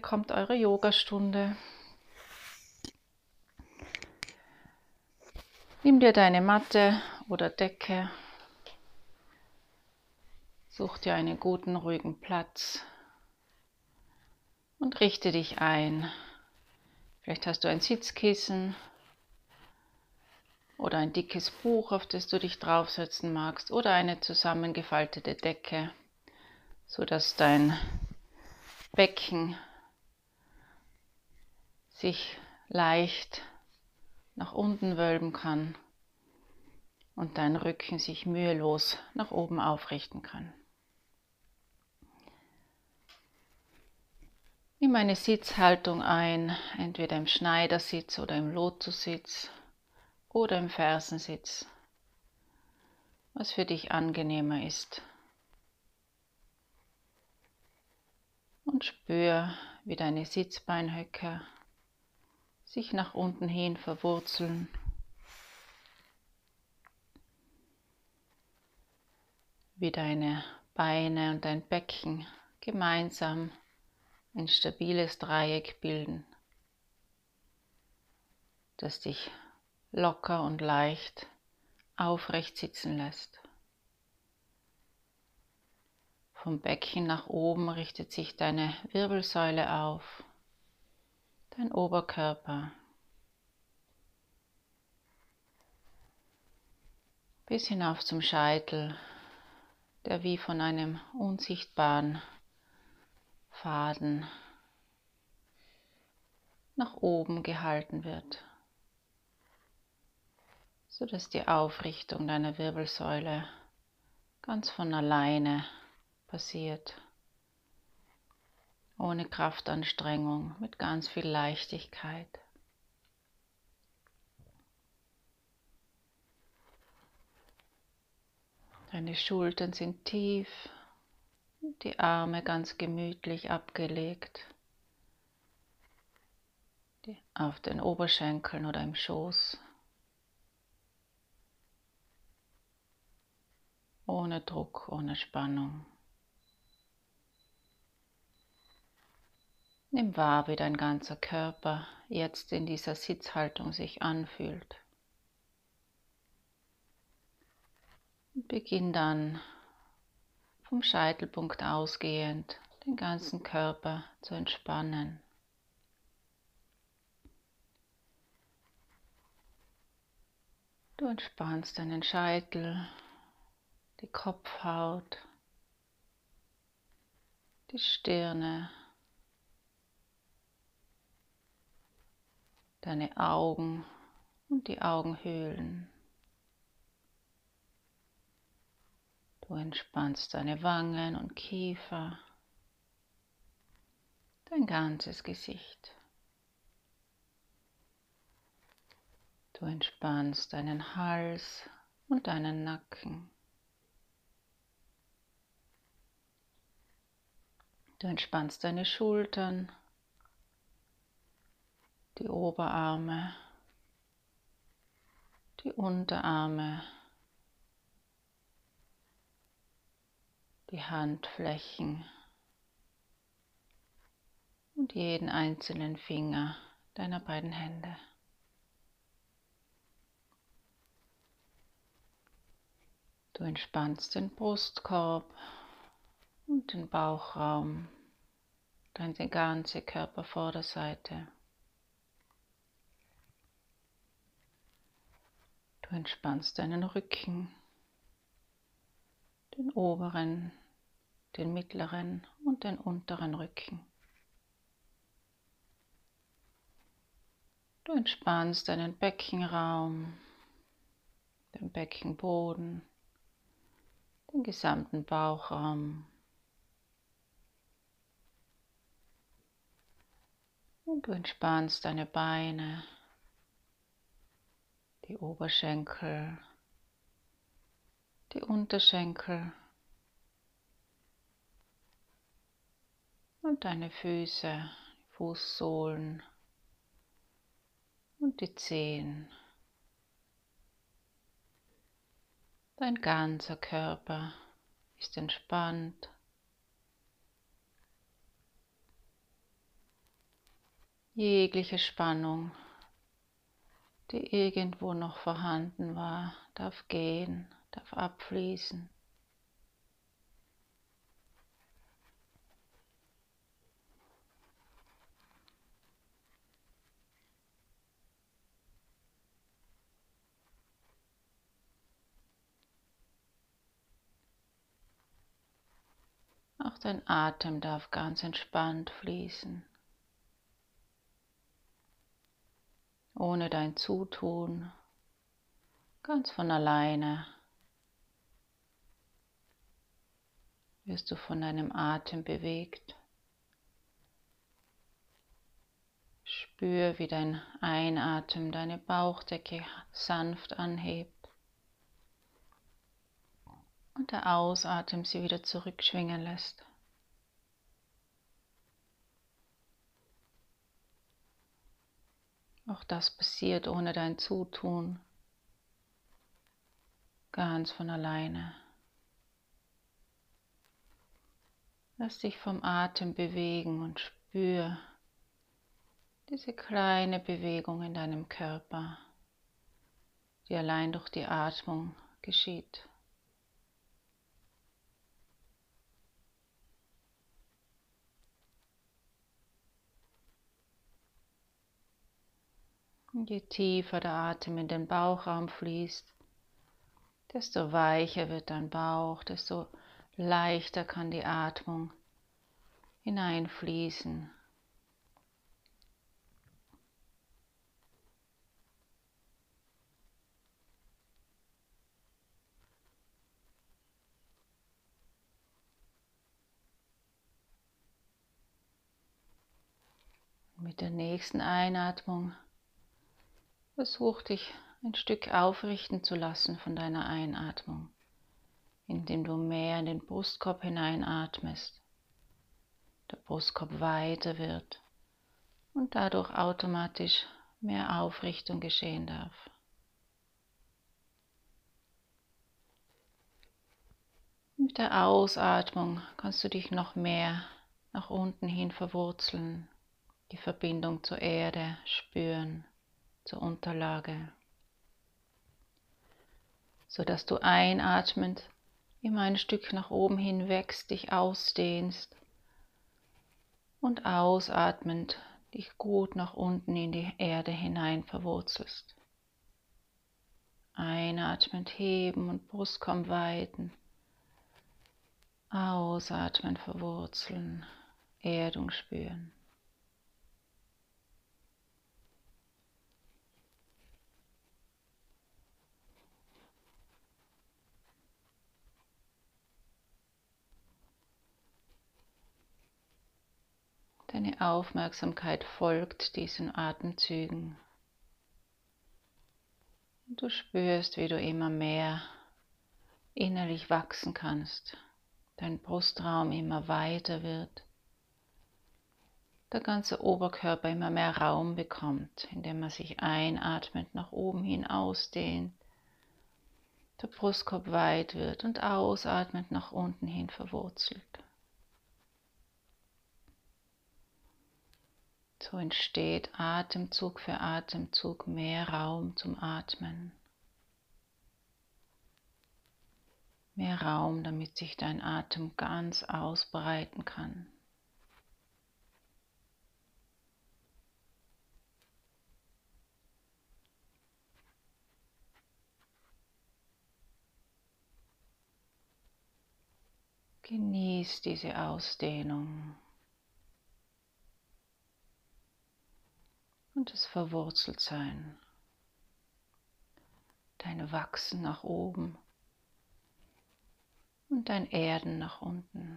kommt eure Yogastunde. Nimm dir deine Matte oder Decke, such dir einen guten, ruhigen Platz und richte dich ein. Vielleicht hast du ein Sitzkissen oder ein dickes Buch, auf das du dich draufsetzen magst, oder eine zusammengefaltete Decke, sodass dein Becken sich leicht nach unten wölben kann und dein Rücken sich mühelos nach oben aufrichten kann. Nimm eine Sitzhaltung ein, entweder im Schneidersitz oder im Lotussitz oder im Fersensitz, was für dich angenehmer ist. Und spür, wie deine Sitzbeinhöcker sich nach unten hin verwurzeln. Wie deine Beine und dein Becken gemeinsam ein stabiles Dreieck bilden, das dich locker und leicht aufrecht sitzen lässt. Vom Becken nach oben richtet sich deine Wirbelsäule auf, dein Oberkörper, bis hinauf zum Scheitel, der wie von einem unsichtbaren Faden nach oben gehalten wird, sodass die Aufrichtung deiner Wirbelsäule ganz von alleine passiert, ohne Kraftanstrengung, mit ganz viel Leichtigkeit. Deine Schultern sind tief, die Arme ganz gemütlich abgelegt, auf den Oberschenkeln oder im Schoß, ohne Druck, ohne Spannung. Nimm wahr, wie dein ganzer Körper jetzt in dieser Sitzhaltung sich anfühlt. Und beginn dann vom Scheitelpunkt ausgehend den ganzen Körper zu entspannen. Du entspannst deinen Scheitel, die Kopfhaut, die Stirne, deine Augen und die Augenhöhlen. Du entspannst deine Wangen und Kiefer, dein ganzes Gesicht. Du entspannst deinen Hals und deinen Nacken. Du entspannst deine Schultern, die Oberarme, die Unterarme, die Handflächen und jeden einzelnen Finger deiner beiden Hände. Du entspannst den Brustkorb und den Bauchraum, deine ganze Körpervorderseite. Du entspannst deinen Rücken, den oberen, den mittleren und den unteren Rücken. Du entspannst deinen Beckenraum, den Beckenboden, den gesamten Bauchraum. Und du entspannst deine Beine, die Oberschenkel, die Unterschenkel und deine Füße, Fußsohlen und die Zehen. Dein ganzer Körper ist entspannt Jegliche Spannung, die irgendwo noch vorhanden war, darf gehen, darf abfließen. Auch dein Atem darf ganz entspannt fließen, ohne dein Zutun, ganz von alleine wirst du von deinem Atem bewegt. Spür, wie dein Einatmen deine Bauchdecke sanft anhebt und der Ausatmen sie wieder zurückschwingen lässt. Auch das passiert ohne dein Zutun, ganz von alleine. Lass dich vom Atem bewegen und spür diese kleine Bewegung in deinem Körper, die allein durch die Atmung geschieht. Und je tiefer der Atem in den Bauchraum fließt, desto weicher wird dein Bauch, desto leichter kann die Atmung hineinfließen. Mit der nächsten Einatmung versuch dich ein Stück aufrichten zu lassen von deiner Einatmung, indem du mehr in den Brustkorb hineinatmest, der Brustkorb weiter wird und dadurch automatisch mehr Aufrichtung geschehen darf. Mit der Ausatmung kannst du dich noch mehr nach unten hin verwurzeln, die Verbindung zur Erde spüren, zur Unterlage, sodass du einatmend immer ein Stück nach oben hin wächst, dich ausdehnst und ausatmend dich gut nach unten in die Erde hinein verwurzelst. Einatmend heben und Brustkorb weiten, ausatmen verwurzeln, Erdung spüren. Deine Aufmerksamkeit folgt diesen Atemzügen. Du spürst, wie du immer mehr innerlich wachsen kannst, dein Brustraum immer weiter wird, der ganze Oberkörper immer mehr Raum bekommt, indem er sich einatmend nach oben hin ausdehnt, der Brustkorb weit wird und ausatmend nach unten hin verwurzelt. So entsteht Atemzug für Atemzug mehr Raum zum Atmen. Mehr Raum, damit sich dein Atem ganz ausbreiten kann. Genieß diese Ausdehnung und das Verwurzeltsein, dein Wachsen nach oben und dein Erden nach unten.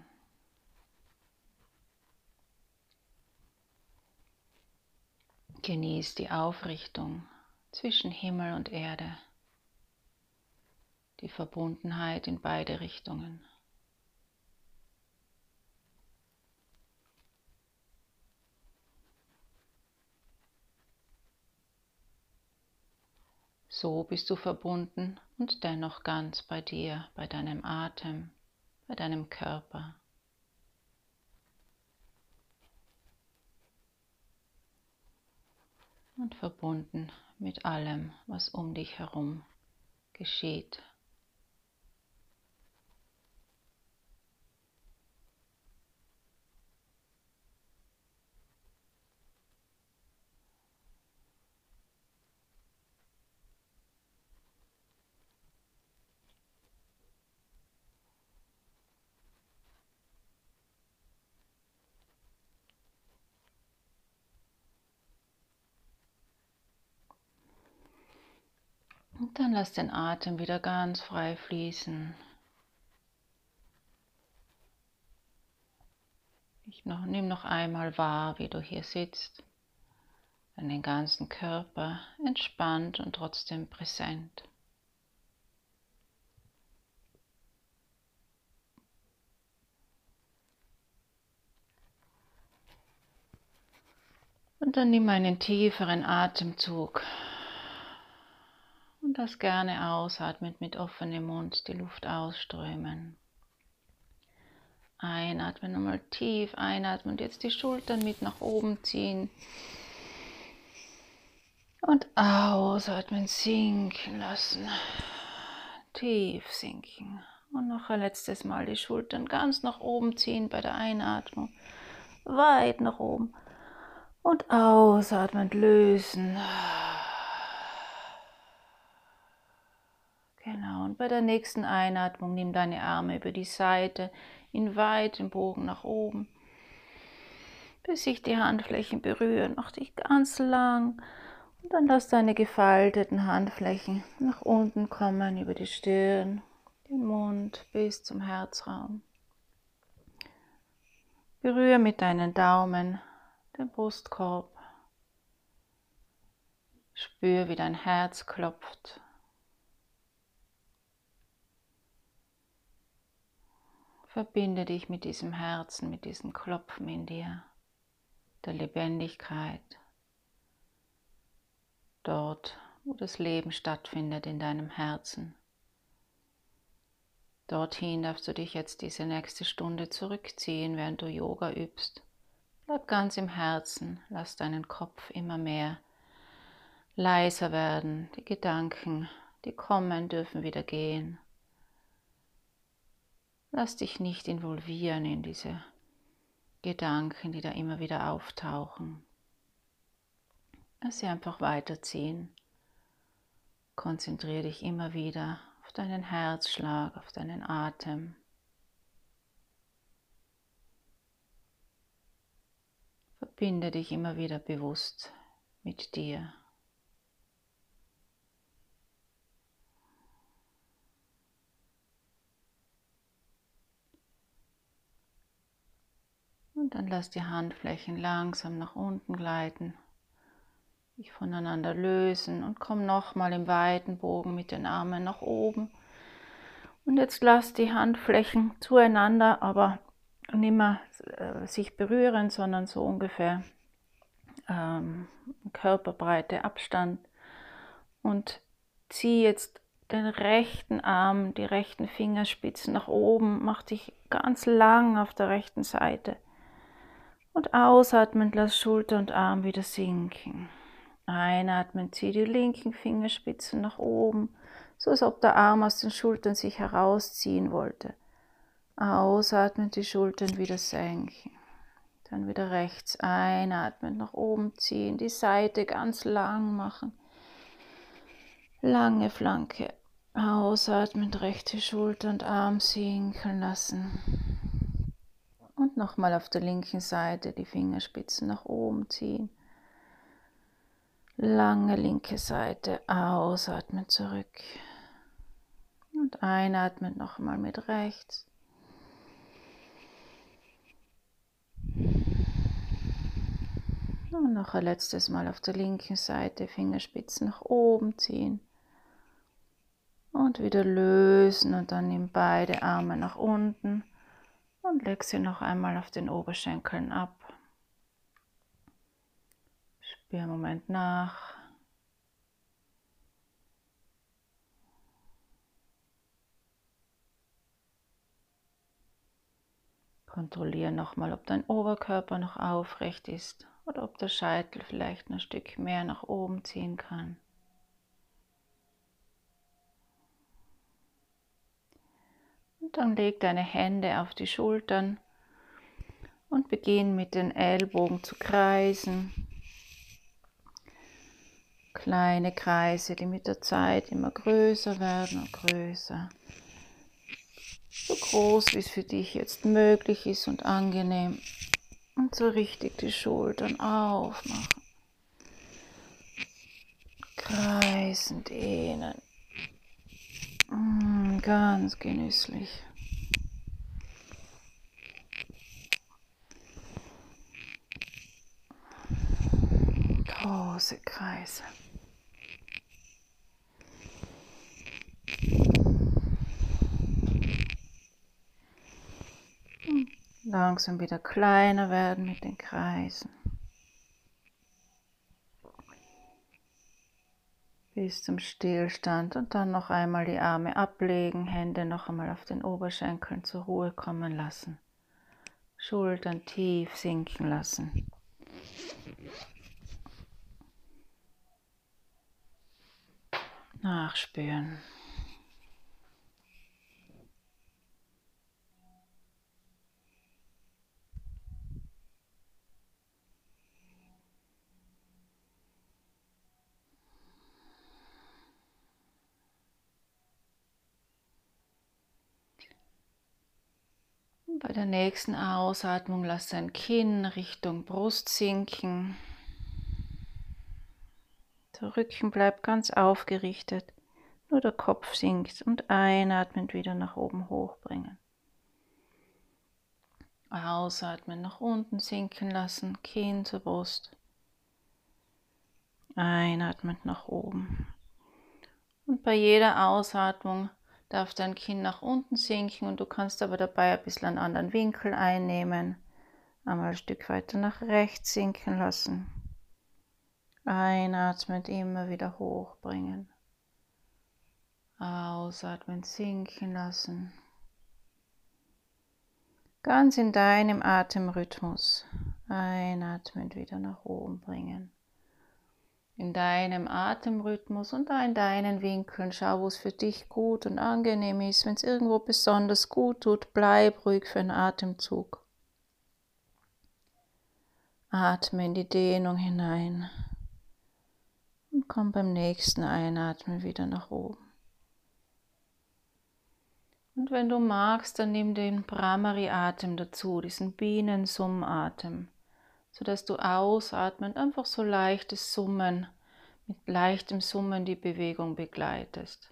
Genieß die Aufrichtung zwischen Himmel und Erde, die Verbundenheit in beide Richtungen. So bist du verbunden und dennoch ganz bei dir, bei deinem Atem, bei deinem Körper. und verbunden mit allem, was um dich herum geschieht. Und dann lass den Atem wieder ganz frei fließen. Nimm noch einmal wahr, wie du hier sitzt, deinen ganzen Körper entspannt und trotzdem präsent. Und dann nimm einen tieferen Atemzug und lass gerne ausatmend mit offenem Mund die Luft ausströmen. Einatmen, nochmal tief einatmen und jetzt die Schultern mit nach oben ziehen. Und ausatmen, sinken lassen. Tief sinken. Und noch ein letztes Mal die Schultern ganz nach oben ziehen bei der Einatmung. Weit nach oben. Und ausatmen, lösen. Genau, und bei der nächsten Einatmung nimm deine Arme über die Seite in weitem Bogen nach oben, bis sich die Handflächen berühren. Mach dich ganz lang und dann lass deine gefalteten Handflächen nach unten kommen, über die Stirn, den Mund bis zum Herzraum. Berühre mit deinen Daumen den Brustkorb. Spür, wie dein Herz klopft. Verbinde dich mit diesem Herzen, mit diesem Klopfen in dir, der Lebendigkeit, dort, wo das Leben stattfindet in deinem Herzen. Dorthin darfst du dich jetzt diese nächste Stunde zurückziehen, während du Yoga übst. Bleib ganz im Herzen, lass deinen Kopf immer mehr leiser werden. Die Gedanken, die kommen, dürfen wieder gehen. Lass dich nicht involvieren in diese Gedanken, die da immer wieder auftauchen. Lass sie einfach weiterziehen. Konzentriere dich immer wieder auf deinen Herzschlag, auf deinen Atem. Verbinde dich immer wieder bewusst mit dir. Und dann lass die Handflächen langsam nach unten gleiten, dich voneinander lösen und komm nochmal im weiten Bogen mit den Armen nach oben. Und jetzt lass die Handflächen zueinander, aber nicht mehr sich berühren, sondern so ungefähr Körperbreite Abstand. Und zieh jetzt den rechten Arm, die rechten Fingerspitzen nach oben, mach dich ganz lang auf der rechten Seite. Und ausatmend lass Schulter und Arm wieder sinken. Einatmen, zieh die linken Fingerspitzen nach oben, so als ob der Arm aus den Schultern sich herausziehen wollte. Ausatmen, die Schultern wieder senken. Dann wieder rechts einatmen, nach oben ziehen, die Seite ganz lang machen. Lange Flanke. Ausatmen, rechte Schulter und Arm sinken lassen. Und nochmal auf der linken Seite die Fingerspitzen nach oben ziehen. Lange linke Seite, ausatmen zurück. Und einatmen nochmal mit rechts. Und noch ein letztes Mal auf der linken Seite Fingerspitzen nach oben ziehen. Und wieder lösen und dann nimm beide Arme nach unten und leg sie noch einmal auf den Oberschenkeln ab. Spür einen Moment nach. Kontrolliere nochmal, ob dein Oberkörper noch aufrecht ist, oder ob der Scheitel vielleicht ein Stück mehr nach oben ziehen kann. Und dann leg deine Hände auf die Schultern und beginn mit den Ellbogen zu kreisen. Kleine Kreise, die mit der Zeit immer größer werden und größer. So groß, wie es für dich jetzt möglich ist und angenehm. Und so richtig die Schultern aufmachen. Kreisen, dehnen. Ganz genüsslich. Große Kreise. Langsam wieder kleiner werden mit den Kreisen. Bis zum Stillstand und dann noch einmal die Arme ablegen, Hände noch einmal auf den Oberschenkeln zur Ruhe kommen lassen. Schultern tief sinken lassen. Nachspüren. Und bei der nächsten Ausatmung lass dein Kinn Richtung Brust sinken. Der Rücken bleibt ganz aufgerichtet, nur der Kopf sinkt und einatmend wieder nach oben hochbringen. Ausatmen, nach unten sinken lassen, Kinn zur Brust. Einatmend nach oben. Und bei jeder Ausatmung darf dein Kinn nach unten sinken und du kannst aber dabei ein bisschen einen anderen Winkel einnehmen. Einmal ein Stück weiter nach rechts sinken lassen. Einatmend immer wieder hochbringen. Ausatmend sinken lassen. Ganz in deinem Atemrhythmus. Einatmend wieder nach oben bringen. In deinem Atemrhythmus und in deinen Winkeln. Schau, wo es für dich gut und angenehm ist. Wenn es irgendwo besonders gut tut, bleib ruhig für einen Atemzug. Atme in die Dehnung hinein. Und komm beim nächsten Einatmen wieder nach oben. Und wenn du magst, dann nimm den Bhramari-Atem dazu, diesen Bienensummatem, sodass du ausatmend einfach so leichtes Summen, mit leichtem Summen die Bewegung begleitest.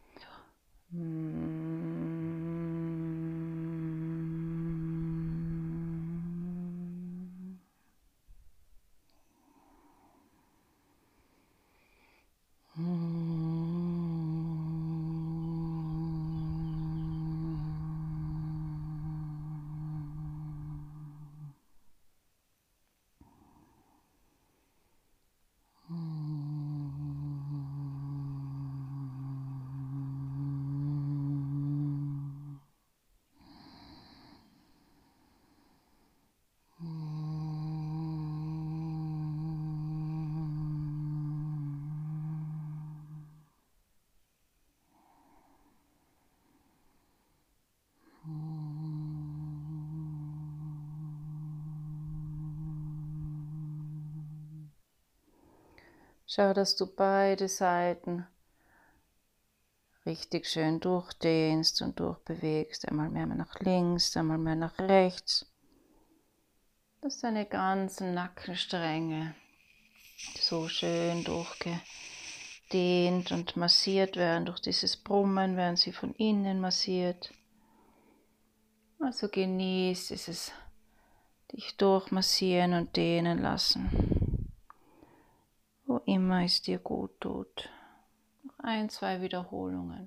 Schau, dass du beide Seiten richtig schön durchdehnst und durchbewegst. Einmal mehr nach links, einmal mehr nach rechts. Dass deine ganzen Nackenstränge so schön durchgedehnt und massiert werden durch dieses Brummen, werden sie von innen massiert. Also genieß dieses dich durchmassieren und dehnen lassen, wo immer es dir gut tut. Noch 1, 2 Wiederholungen.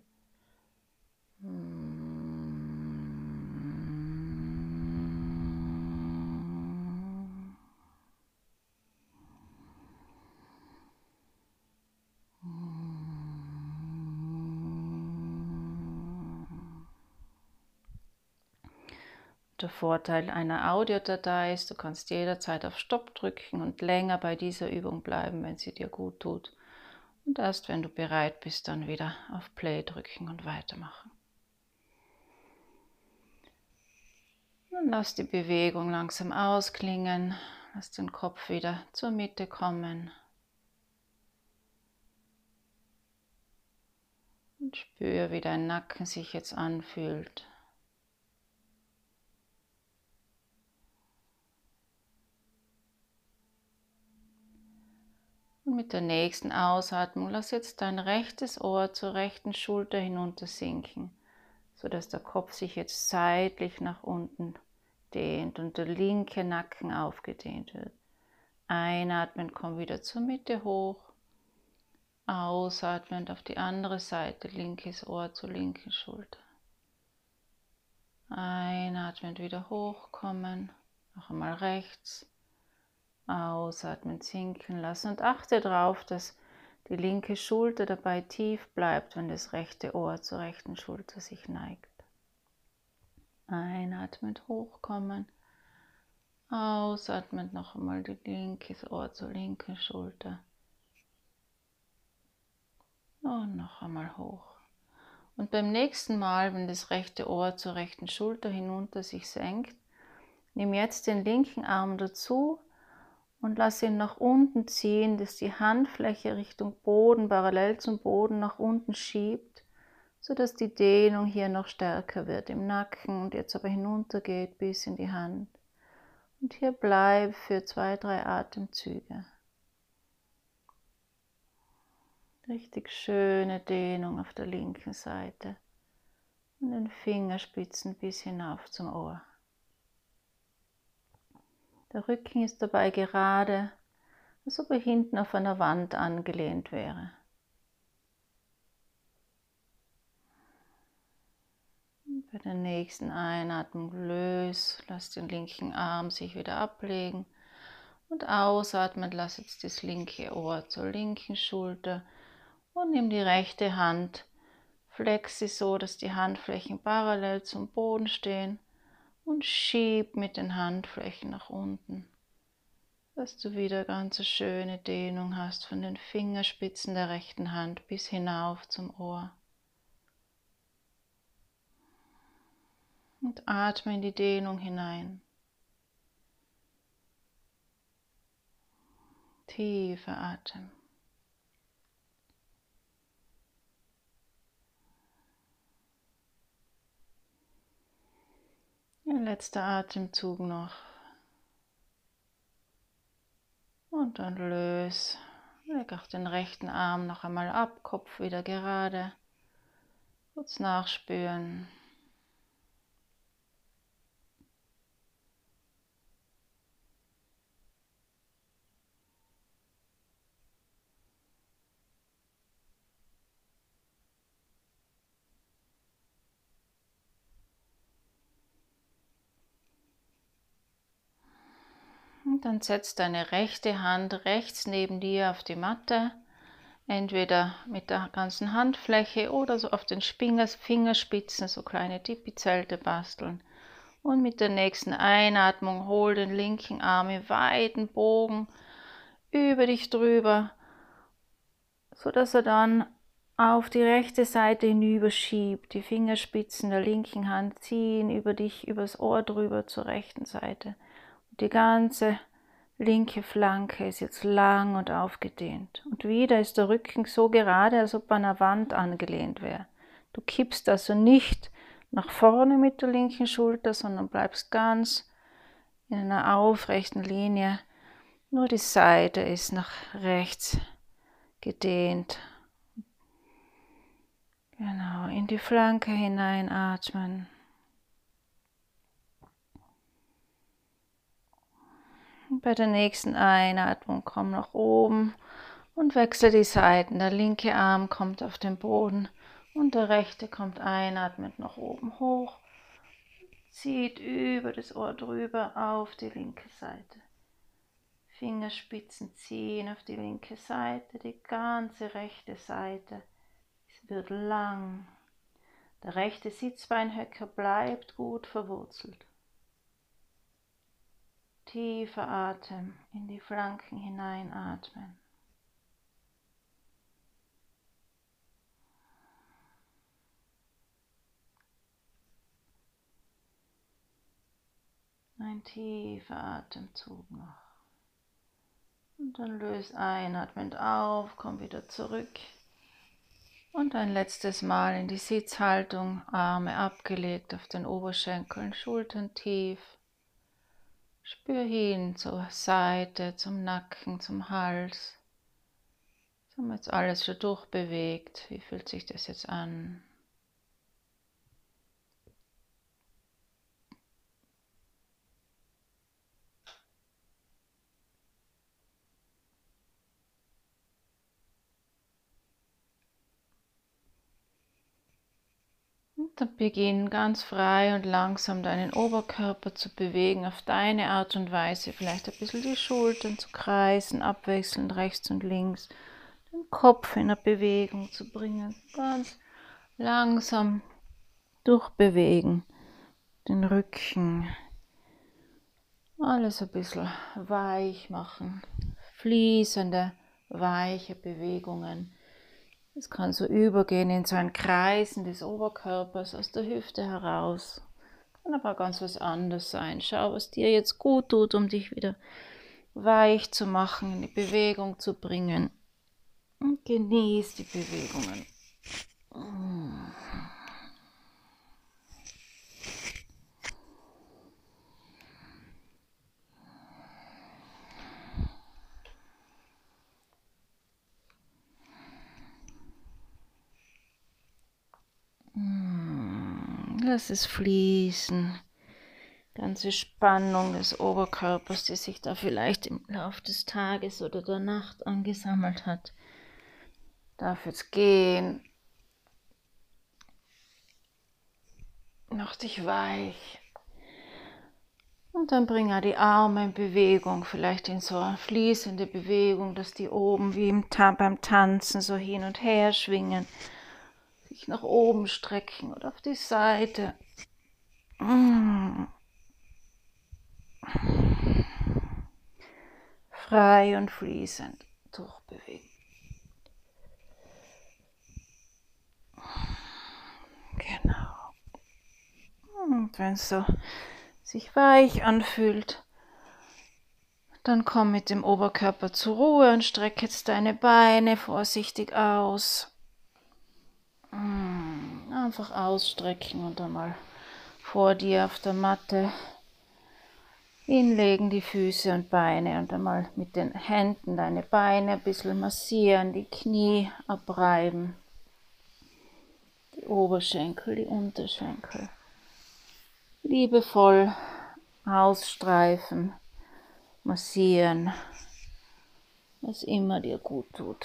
Der Vorteil einer Audiodatei ist, du kannst jederzeit auf Stopp drücken und länger bei dieser Übung bleiben, wenn sie dir gut tut. Und erst wenn du bereit bist, dann wieder auf Play drücken und weitermachen. Und lass die Bewegung langsam ausklingen, lass den Kopf wieder zur Mitte kommen. Und spür, wie dein Nacken sich jetzt anfühlt. Und mit der nächsten Ausatmung lass jetzt dein rechtes Ohr zur rechten Schulter hinunter sinken, sodass der Kopf sich jetzt seitlich nach unten dehnt und der linke Nacken aufgedehnt wird. Einatmend komm wieder zur Mitte hoch. Ausatmend auf die andere Seite, linkes Ohr zur linken Schulter. Einatmend wieder hochkommen, noch einmal rechts. Ausatmen, sinken lassen und achte darauf, dass die linke Schulter dabei tief bleibt, wenn das rechte Ohr zur rechten Schulter sich neigt. Einatmend hochkommen, ausatmend noch einmal das linke Ohr zur linken Schulter und noch einmal hoch. Und beim nächsten Mal, wenn das rechte Ohr zur rechten Schulter hinunter sich senkt, nimm jetzt den linken Arm dazu und lass ihn nach unten ziehen, dass die Handfläche Richtung Boden, parallel zum Boden nach unten schiebt, sodass die Dehnung hier noch stärker wird im Nacken und jetzt aber hinuntergeht bis in die Hand. Und hier bleib für 2-3 Atemzüge. Richtig schöne Dehnung auf der linken Seite und den Fingerspitzen bis hinauf zum Ohr. Der Rücken ist dabei gerade, als ob er hinten auf einer Wand angelehnt wäre. Und bei der nächsten Einatmung lass den linken Arm sich wieder ablegen und ausatmend lass jetzt das linke Ohr zur linken Schulter und nimm die rechte Hand, flex sie so, dass die Handflächen parallel zum Boden stehen und schieb mit den Handflächen nach unten, dass du wieder ganz schöne Dehnung hast von den Fingerspitzen der rechten Hand bis hinauf zum Ohr. Und atme in die Dehnung hinein. Tiefer Atem. Ein letzter Atemzug noch. Und dann löse. Leg auch den rechten Arm noch einmal ab, Kopf wieder gerade. Kurz nachspüren. Und dann setz deine rechte Hand rechts neben dir auf die Matte. Entweder mit der ganzen Handfläche oder so auf den Fingerspitzen so kleine Tipi-Zelte basteln. Und mit der nächsten Einatmung hol den linken Arm im weiten Bogen über dich drüber, sodass er dann auf die rechte Seite hinüber schiebt. Die Fingerspitzen der linken Hand ziehen über dich, übers Ohr drüber zur rechten Seite. Und die ganze linke Flanke ist jetzt lang und aufgedehnt. Und wieder ist der Rücken so gerade, als ob an einer Wand angelehnt wäre. Du kippst also nicht nach vorne mit der linken Schulter, sondern bleibst ganz in einer aufrechten Linie. Nur die Seite ist nach rechts gedehnt. Genau, in die Flanke hineinatmen. Bei der nächsten Einatmung komm nach oben und wechsle die Seiten. Der linke Arm kommt auf den Boden und der rechte kommt einatmend nach oben hoch, zieht über das Ohr drüber auf die linke Seite. Fingerspitzen ziehen auf die linke Seite, die ganze rechte Seite. Es wird lang. Der rechte Sitzbeinhöcker bleibt gut verwurzelt. Tiefer Atem in die Flanken hineinatmen. Ein tiefer Atemzug noch. Und dann löse einatmend auf, komm wieder zurück. Und ein letztes Mal in die Sitzhaltung, Arme abgelegt auf den Oberschenkeln, Schultern tief. Spür hin zur Seite, zum Nacken, zum Hals. Das haben wir jetzt alles schon durchbewegt. Wie fühlt sich das jetzt an? Und dann beginn ganz frei und langsam deinen Oberkörper zu bewegen, auf deine Art und Weise, vielleicht ein bisschen die Schultern zu kreisen, abwechselnd rechts und links, den Kopf in eine Bewegung zu bringen, ganz langsam durchbewegen, den Rücken, alles ein bisschen weich machen, fließende, weiche Bewegungen. Es kann so übergehen in so ein Kreisen des Oberkörpers aus der Hüfte heraus. Kann aber ganz was anderes sein. Schau, was dir jetzt gut tut, um dich wieder weich zu machen, in die Bewegung zu bringen. Und genieß die Bewegungen. Lass es fließen. Ganze Spannung des Oberkörpers, die sich da vielleicht im Laufe des Tages oder der Nacht angesammelt hat, darf jetzt gehen. Mach dich weich. Und dann bring ja die Arme in Bewegung, vielleicht in so eine fließende Bewegung, dass die oben wie beim Tanzen so hin und her schwingen, sich nach oben strecken oder auf die Seite. Frei und fließend durchbewegen. Genau. Und wenn es so sich weich anfühlt, dann komm mit dem Oberkörper zur Ruhe und streck jetzt deine Beine vorsichtig aus. Einfach ausstrecken und dann mal vor dir auf der Matte hinlegen, die Füße und Beine, und einmal mit den Händen deine Beine ein bisschen massieren, die Knie abreiben, die Oberschenkel, die Unterschenkel. Liebevoll ausstreifen, massieren, was immer dir gut tut.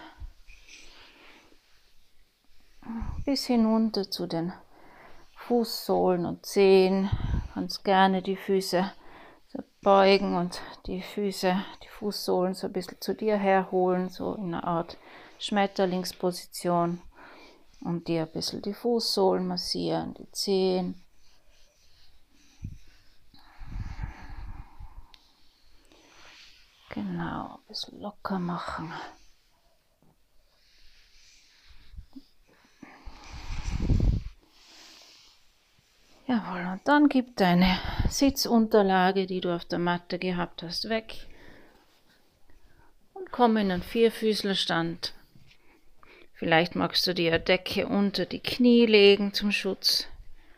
Bis hinunter zu den Fußsohlen und Zehen. Du kannst gerne die Füße so beugen und die Fußsohlen so ein bisschen zu dir herholen, so in einer Art Schmetterlingsposition, und dir ein bisschen die Fußsohlen massieren, die Zehen. Genau, ein bisschen locker machen. Jawohl, und dann gib deine Sitzunterlage, die du auf der Matte gehabt hast, weg und komm in einen Vierfüßlerstand. Vielleicht magst du dir eine Decke unter die Knie legen zum Schutz.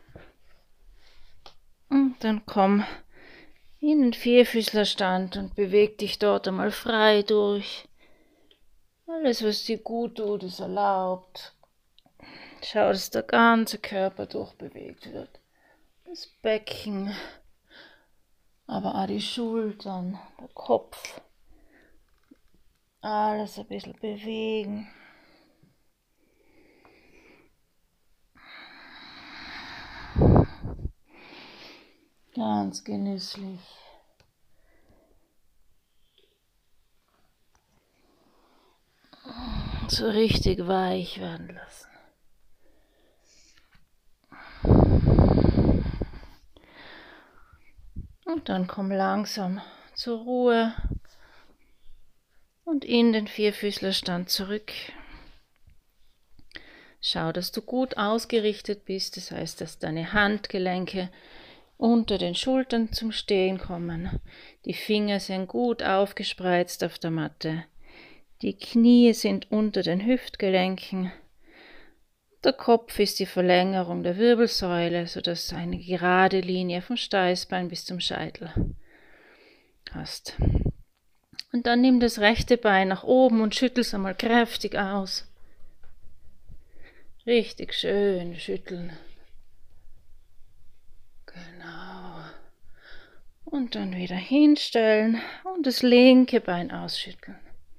Und dann komm in den Vierfüßlerstand und beweg dich dort einmal frei durch. Alles, was dir gut tut, ist erlaubt. Schau, dass der ganze Körper durchbewegt wird. Das Becken, aber auch die Schultern, der Kopf. Alles ein bisschen bewegen. Ganz genüsslich. So richtig weich werden lassen. Und dann komm langsam zur Ruhe und in den Vierfüßlerstand zurück. Schau, dass du gut ausgerichtet bist, das heißt, dass deine Handgelenke unter den Schultern zum Stehen kommen. Die Finger sind gut aufgespreizt auf der Matte. Die Knie sind unter den Hüftgelenken. Der Kopf ist die Verlängerung der Wirbelsäule, sodass du eine gerade Linie vom Steißbein bis zum Scheitel hast. Und dann nimm das rechte Bein nach oben und schüttel es einmal kräftig aus. Richtig schön schütteln. Genau. Und dann wieder hinstellen und das linke Bein ausschütteln.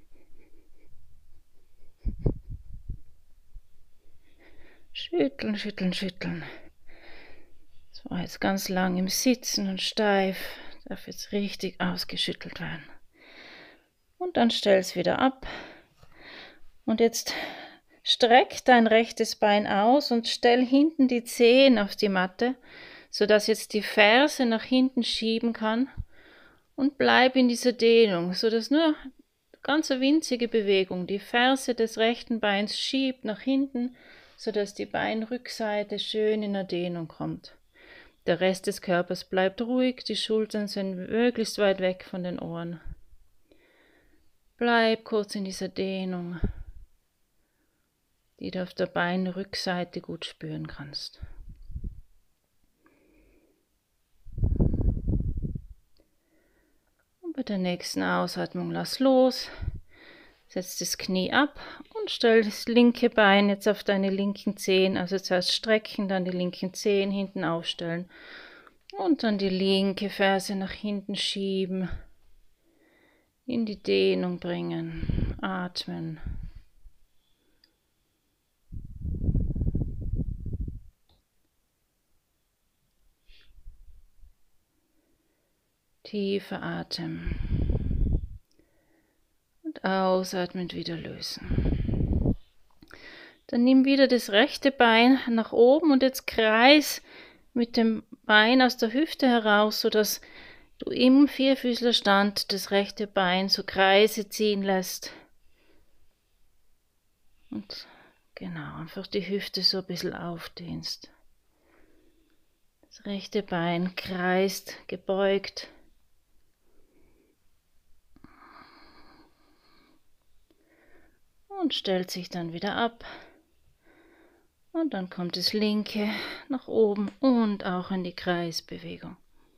Schütteln, schütteln, schütteln. Das war jetzt ganz lang im Sitzen und steif. Darf jetzt richtig ausgeschüttelt werden. Und dann stell es wieder ab. Und jetzt streck dein rechtes Bein aus und stell hinten die Zehen auf die Matte, sodass jetzt die Ferse nach hinten schieben kann. Und bleib in dieser Dehnung, sodass nur ganz eine winzige Bewegung, die Ferse des rechten Beins schiebt nach hinten, sodass die Beinrückseite schön in der Dehnung kommt. Der Rest des Körpers bleibt ruhig, die Schultern sind möglichst weit weg von den Ohren. Bleib kurz in dieser Dehnung, die du auf der Beinrückseite gut spüren kannst. Und bei der nächsten Ausatmung lass los, setz das Knie ab und stell das linke Bein jetzt auf deine linken Zehen, also zuerst strecken, dann die linken Zehen hinten aufstellen und dann die linke Ferse nach hinten schieben, in die Dehnung bringen, atmen. Tiefer Atem und ausatmend wieder lösen. Dann nimm wieder das rechte Bein nach oben und jetzt kreis mit dem Bein aus der Hüfte heraus, sodass du im Vierfüßlerstand das rechte Bein so Kreise ziehen lässt. Und genau, einfach die Hüfte so ein bisschen aufdehnst. Das rechte Bein kreist, gebeugt. Und stellt sich dann wieder ab. Und dann kommt das linke nach oben und auch in die Kreisbewegung.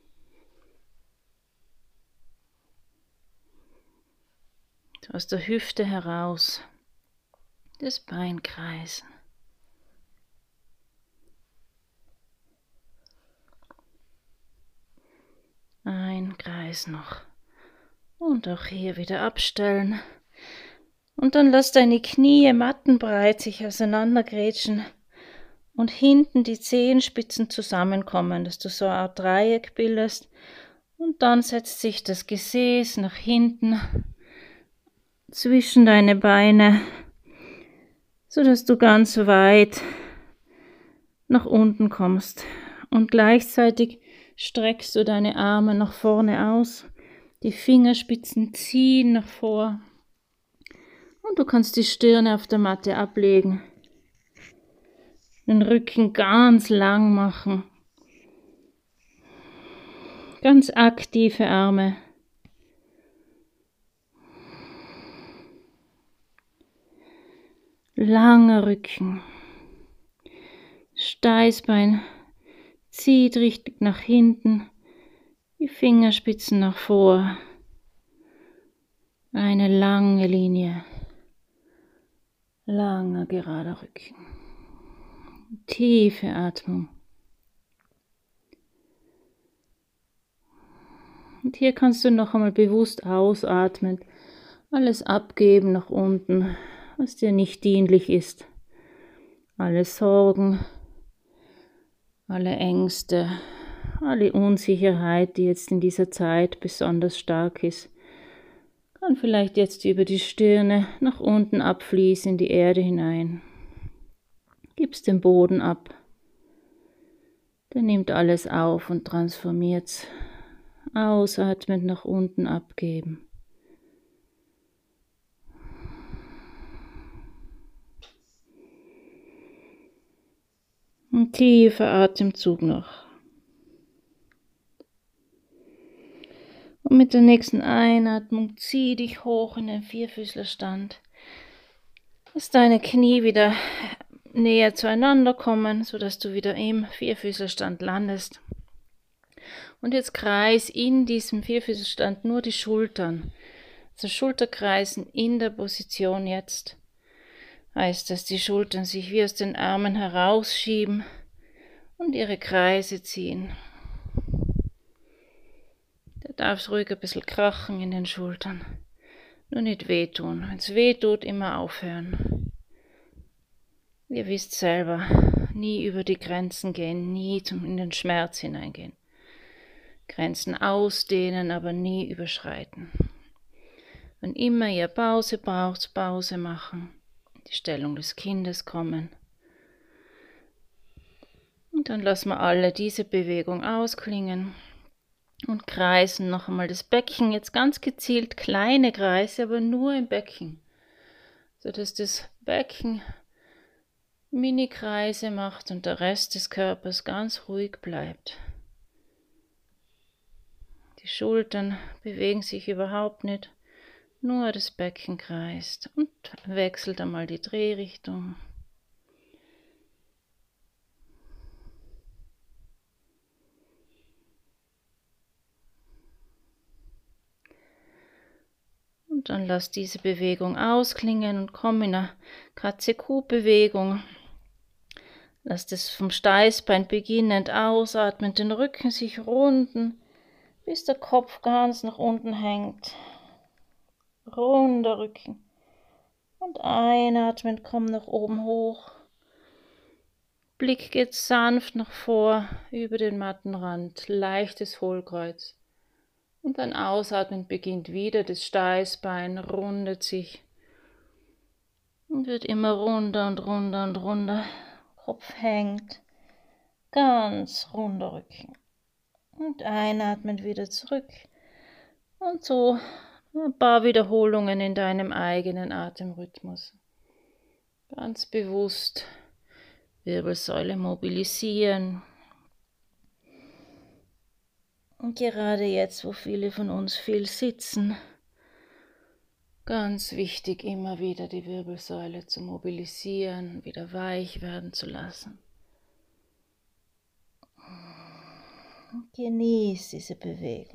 Aus der Hüfte heraus das Bein kreisen. Ein Kreis noch. Und auch hier wieder abstellen. Und dann lass deine Knie mattenbreit sich auseinandergrätschen und hinten die Zehenspitzen zusammenkommen, dass du so eine Art Dreieck bildest. Und dann setzt sich das Gesäß nach hinten zwischen deine Beine, sodass du ganz weit nach unten kommst. Und gleichzeitig streckst du deine Arme nach vorne aus, die Fingerspitzen ziehen nach vor. Und du kannst die Stirne auf der Matte ablegen, den Rücken ganz lang machen, ganz aktive Arme. Langer Rücken, Steißbein zieht richtig nach hinten, die Fingerspitzen nach vor, eine lange Linie. Langer, gerader Rücken. Tiefe Atmung. Und hier kannst du noch einmal bewusst ausatmen, alles abgeben nach unten, was dir nicht dienlich ist. Alle Sorgen, alle Ängste, alle Unsicherheit, die jetzt in dieser Zeit besonders stark ist, kann vielleicht jetzt über die Stirne nach unten abfließen in die Erde hinein. Gib's den Boden ab. Der nimmt alles auf und transformiert's Ausatmend nach unten abgeben. Ein tiefer Atemzug noch. Und mit der nächsten Einatmung zieh dich hoch in den Vierfüßlerstand. Lass deine Knie wieder näher zueinander kommen, sodass du wieder im Vierfüßlerstand landest. Und jetzt kreis in diesem Vierfüßlerstand nur die Schultern. Also Schulterkreisen in der Position jetzt. Heißt, dass die Schultern sich wie aus den Armen herausschieben und ihre Kreise ziehen. Da darf es ruhig ein bisschen krachen in den Schultern. Nur nicht wehtun. Wenn es weh tut, immer aufhören. Ihr wisst selber, nie über die Grenzen gehen, nie in den Schmerz hineingehen. Grenzen ausdehnen, aber nie überschreiten. Wenn immer ihr Pause braucht, Pause machen. Die Stellung des Kindes kommen. Und dann lassen wir alle diese Bewegung ausklingen und kreisen noch einmal das Becken. Jetzt ganz gezielt kleine Kreise, aber nur im Becken, sodass das Becken Mini-Kreise macht und der Rest des Körpers ganz ruhig bleibt. Die Schultern bewegen sich überhaupt nicht, nur das Becken kreist und wechselt einmal die Drehrichtung. Und dann lass diese Bewegung ausklingen und komm in eine KCQ-Bewegung. Lass das vom Steißbein beginnend ausatmen, den Rücken sich runden, bis der Kopf ganz nach unten hängt. Runder Rücken. Und einatmen, komm nach oben hoch. Blick geht sanft nach vor, über den Mattenrand, leichtes Hohlkreuz. Und dann ausatmen beginnt wieder das Steißbein, rundet sich und wird immer runder und runder und runder. Kopf hängt, ganz runder Rücken. Und einatmen wieder zurück. Und so ein paar Wiederholungen in deinem eigenen Atemrhythmus. Ganz bewusst Wirbelsäule mobilisieren. Und gerade jetzt, wo viele von uns viel sitzen, ganz wichtig, immer wieder die Wirbelsäule zu mobilisieren, wieder weich werden zu lassen. Genieß diese Bewegung.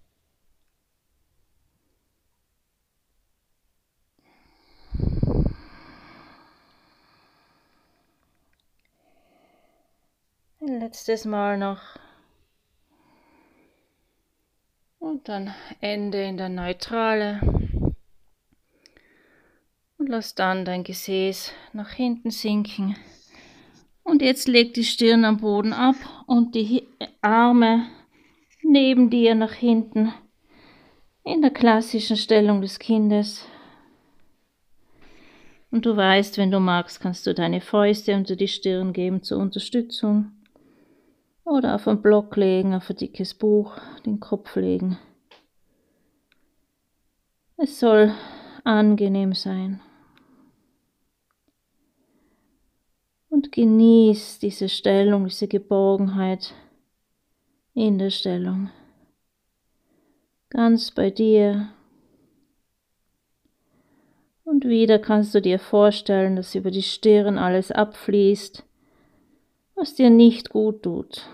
Ein letztes Mal noch. Und dann Ende in der Neutrale. Und lass dann dein Gesäß nach hinten sinken. Und jetzt leg die Stirn am Boden ab und die Arme neben dir nach hinten in der klassischen Stellung des Kindes. Und du weißt, wenn du magst, kannst du deine Fäuste unter die Stirn geben zur Unterstützung. Oder auf einen Block legen, auf ein dickes Buch, den Kopf legen. Es soll angenehm sein. Und genieß diese Stellung, diese Geborgenheit in der Stellung. Ganz bei dir. Und wieder kannst du dir vorstellen, dass über die Stirn alles abfließt, was dir nicht gut tut.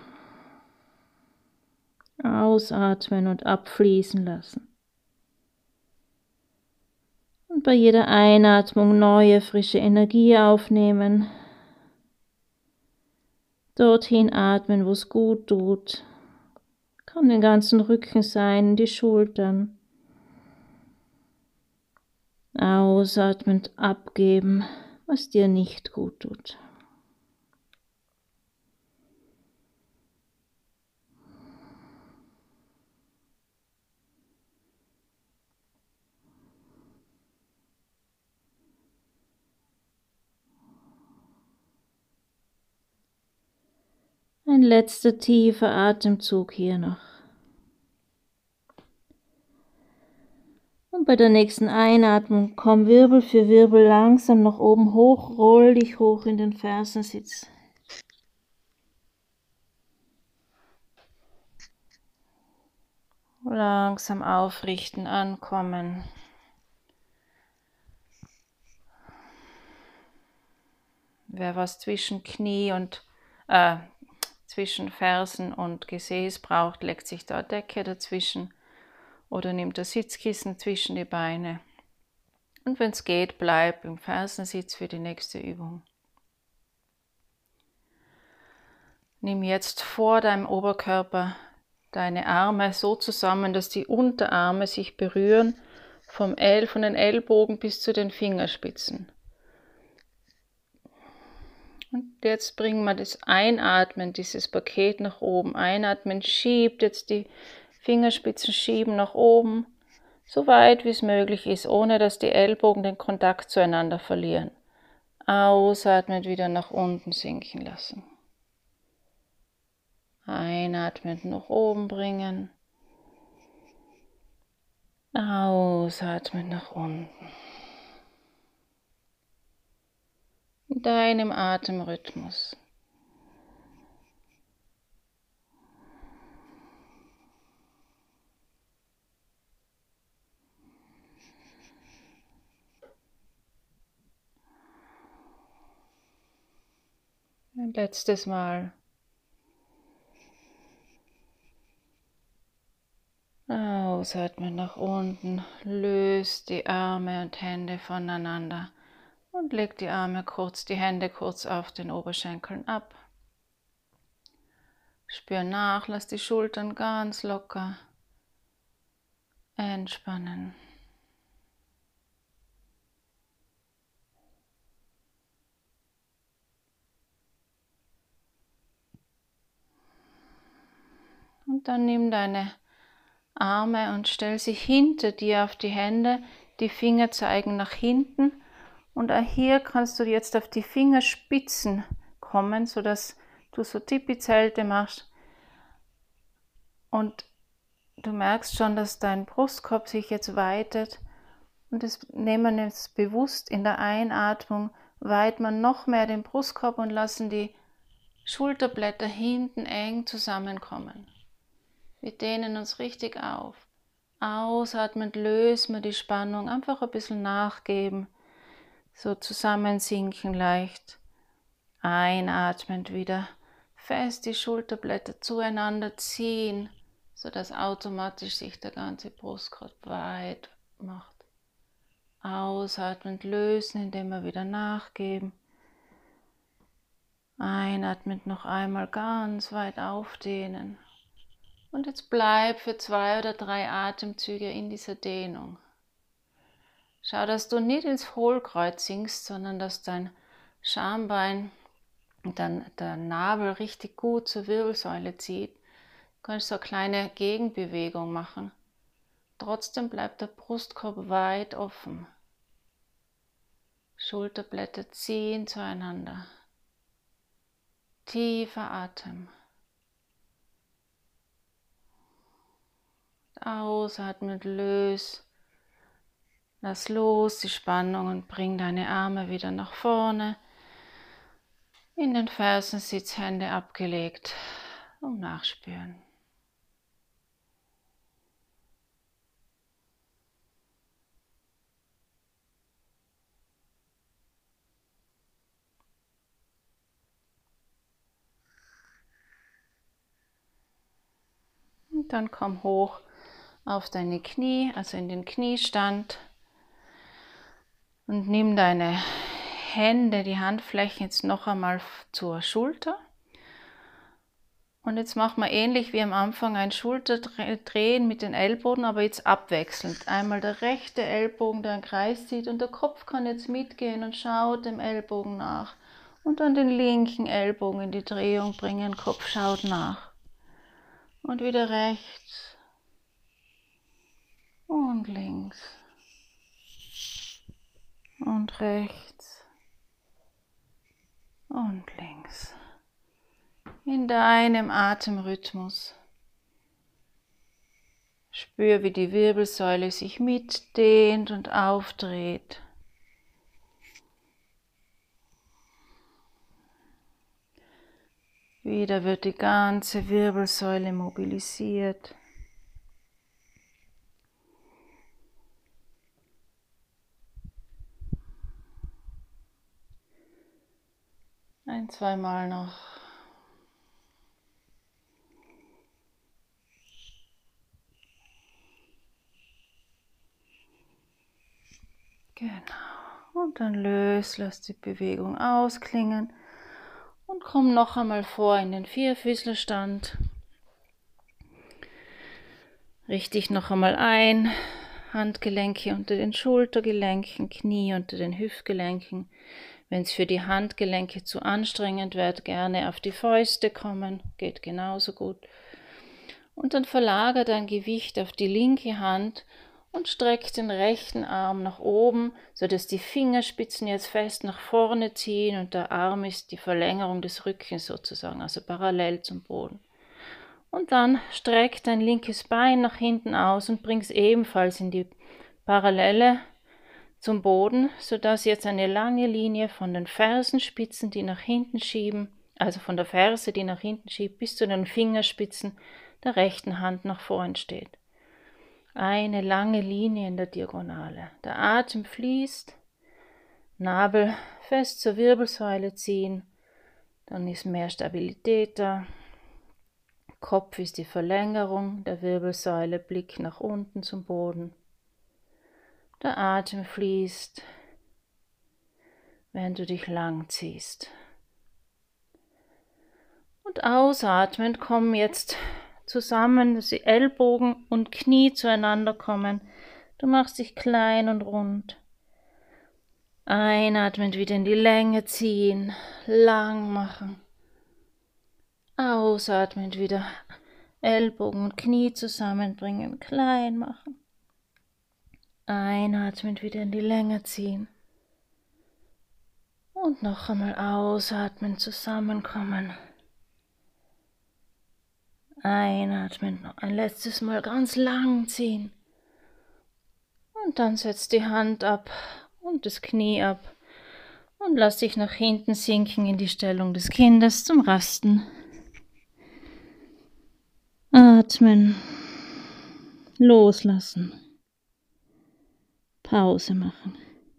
Ausatmen und abfließen lassen. Und bei jeder Einatmung neue, frische Energie aufnehmen. Dorthin atmen, wo es gut tut. Kann den ganzen Rücken sein, die Schultern. Ausatmend abgeben, was dir nicht gut tut. Ein letzter tiefer Atemzug hier noch. Und bei der nächsten Einatmung komm Wirbel für Wirbel langsam nach oben hoch, roll dich hoch in den Fersensitz. Langsam aufrichten, ankommen. Wer was zwischen Knie und zwischen Fersen und Gesäß braucht, legt sich da Decke dazwischen oder nimmt das Sitzkissen zwischen die Beine. Und wenn es geht, bleib im Fersensitz für die nächste Übung. Nimm jetzt vor deinem Oberkörper deine Arme so zusammen, dass die Unterarme sich berühren, von den Ellbogen bis zu den Fingerspitzen. Und jetzt bringen wir das Einatmen, dieses Paket nach oben. Einatmen, schiebt jetzt die Fingerspitzen, schieben nach oben, so weit wie es möglich ist, ohne dass die Ellbogen den Kontakt zueinander verlieren. Ausatmen, wieder nach unten sinken lassen. Einatmen, nach oben bringen. Ausatmen, nach unten. In deinem Atemrhythmus. Ein letztes Mal. Ausatmen nach unten. Löst die Arme und Hände voneinander und leg die Hände kurz auf den Oberschenkeln ab. Spür nach, lass die Schultern ganz locker entspannen. Und dann nimm deine Arme und stell sie hinter dir auf die Hände. Die Finger zeigen nach hinten. Und hier kannst du jetzt auf die Fingerspitzen kommen, sodass du so Tipi-Zelte machst. Und du merkst schon, dass dein Brustkorb sich jetzt weitet. Und das nehmen wir jetzt bewusst in der Einatmung, weiten wir noch mehr den Brustkorb und lassen die Schulterblätter hinten eng zusammenkommen. Wir dehnen uns richtig auf. Ausatmend lösen wir die Spannung, einfach ein bisschen nachgeben, so zusammensinken leicht. Einatmend wieder fest die Schulterblätter zueinander ziehen, sodass automatisch sich der ganze Brustkorb weit macht. Ausatmend lösen, indem wir wieder nachgeben. Einatmend noch einmal ganz weit aufdehnen. Und jetzt bleib für 2 oder 3 Atemzüge in dieser Dehnung. Schau, dass du nicht ins Hohlkreuz sinkst, sondern dass dein Schambein und dann der Nabel richtig gut zur Wirbelsäule zieht. Du kannst so eine kleine Gegenbewegung machen. Trotzdem bleibt der Brustkorb weit offen. Schulterblätter ziehen zueinander. Tiefer Atem. Ausatmen, lass los die Spannung und bring deine Arme wieder nach vorne. In den Fersensitz, Hände abgelegt und nachspüren. Und dann komm hoch auf deine Knie, also in den Kniestand. Und nimm deine Hände, die Handflächen jetzt noch einmal zur Schulter. Und jetzt machen wir ähnlich wie am Anfang ein Schulterdrehen mit den Ellbogen, aber jetzt abwechselnd. Einmal der rechte Ellbogen, der einen Kreis zieht und der Kopf kann jetzt mitgehen und schaut dem Ellbogen nach. Und dann den linken Ellbogen in die Drehung bringen, Kopf schaut nach. Und wieder rechts und links und rechts und links. In deinem Atemrhythmus. Spür, wie die Wirbelsäule sich mitdehnt und aufdreht. Wieder wird die ganze Wirbelsäule mobilisiert. Ein-, zweimal noch. Genau. Und dann lass die Bewegung ausklingen und komm noch einmal vor in den Vierfüßlerstand. Richte dich noch einmal ein, Handgelenke unter den Schultergelenken, Knie unter den Hüftgelenken. Wenn es für die Handgelenke zu anstrengend wird, gerne auf die Fäuste kommen, geht genauso gut. Und dann verlagere dein Gewicht auf die linke Hand und streck den rechten Arm nach oben, sodass die Fingerspitzen jetzt fest nach vorne ziehen und der Arm ist die Verlängerung des Rückens sozusagen, also parallel zum Boden. Und dann streck dein linkes Bein nach hinten aus und bring es ebenfalls in die Parallele zum Boden, sodass jetzt eine lange Linie von den Fersenspitzen, die nach hinten schieben, also von der Ferse, die nach hinten schiebt, bis zu den Fingerspitzen der rechten Hand nach vorn steht. Eine lange Linie in der Diagonale. Der Atem fließt, Nabel fest zur Wirbelsäule ziehen, dann ist mehr Stabilität da. Kopf ist die Verlängerung der Wirbelsäule, Blick nach unten zum Boden. Der Atem fließt, während du dich lang ziehst. Und ausatmend kommen jetzt zusammen, dass die Ellbogen und Knie zueinander kommen. Du machst dich klein und rund. Einatmend wieder in die Länge ziehen, lang machen. Ausatmend wieder Ellbogen und Knie zusammenbringen, klein machen. Einatmend wieder in die Länge ziehen. Und noch einmal ausatmen, zusammenkommen. Einatmen, noch ein letztes Mal ganz lang ziehen. Und dann setz die Hand ab und das Knie ab. Und lass dich nach hinten sinken in die Stellung des Kindes zum Rasten. Atmen. Loslassen. Pause machen.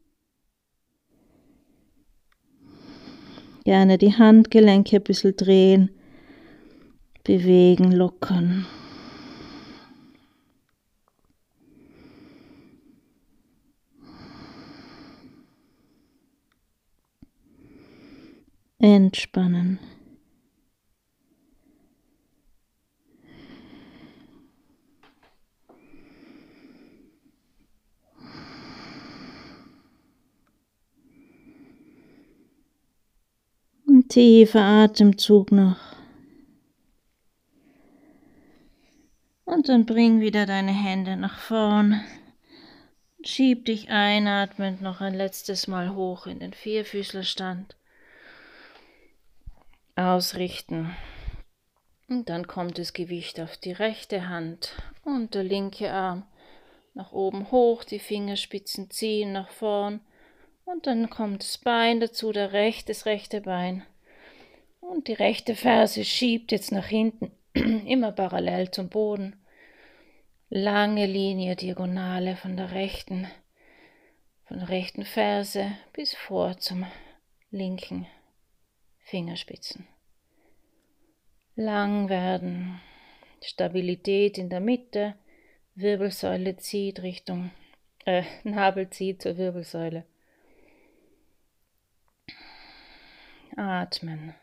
Gerne die Handgelenke ein bisschen drehen, bewegen, lockern. Entspannen. Ein tiefer Atemzug noch. Und dann bring wieder deine Hände nach vorn. Schieb dich einatmend noch ein letztes Mal hoch in den Vierfüßlerstand. Ausrichten. Und dann kommt das Gewicht auf die rechte Hand und der linke Arm nach oben hoch, die Fingerspitzen ziehen nach vorn und dann kommt das Bein dazu, das rechte Bein und die rechte Ferse schiebt jetzt nach hinten, immer parallel zum Boden. Lange Linie, Diagonale von der rechten Ferse bis vor zum linken Fingerspitzen. Lang werden, Stabilität in der Mitte, Wirbelsäule zieht Richtung, Nabel zieht zur Wirbelsäule. Atmen.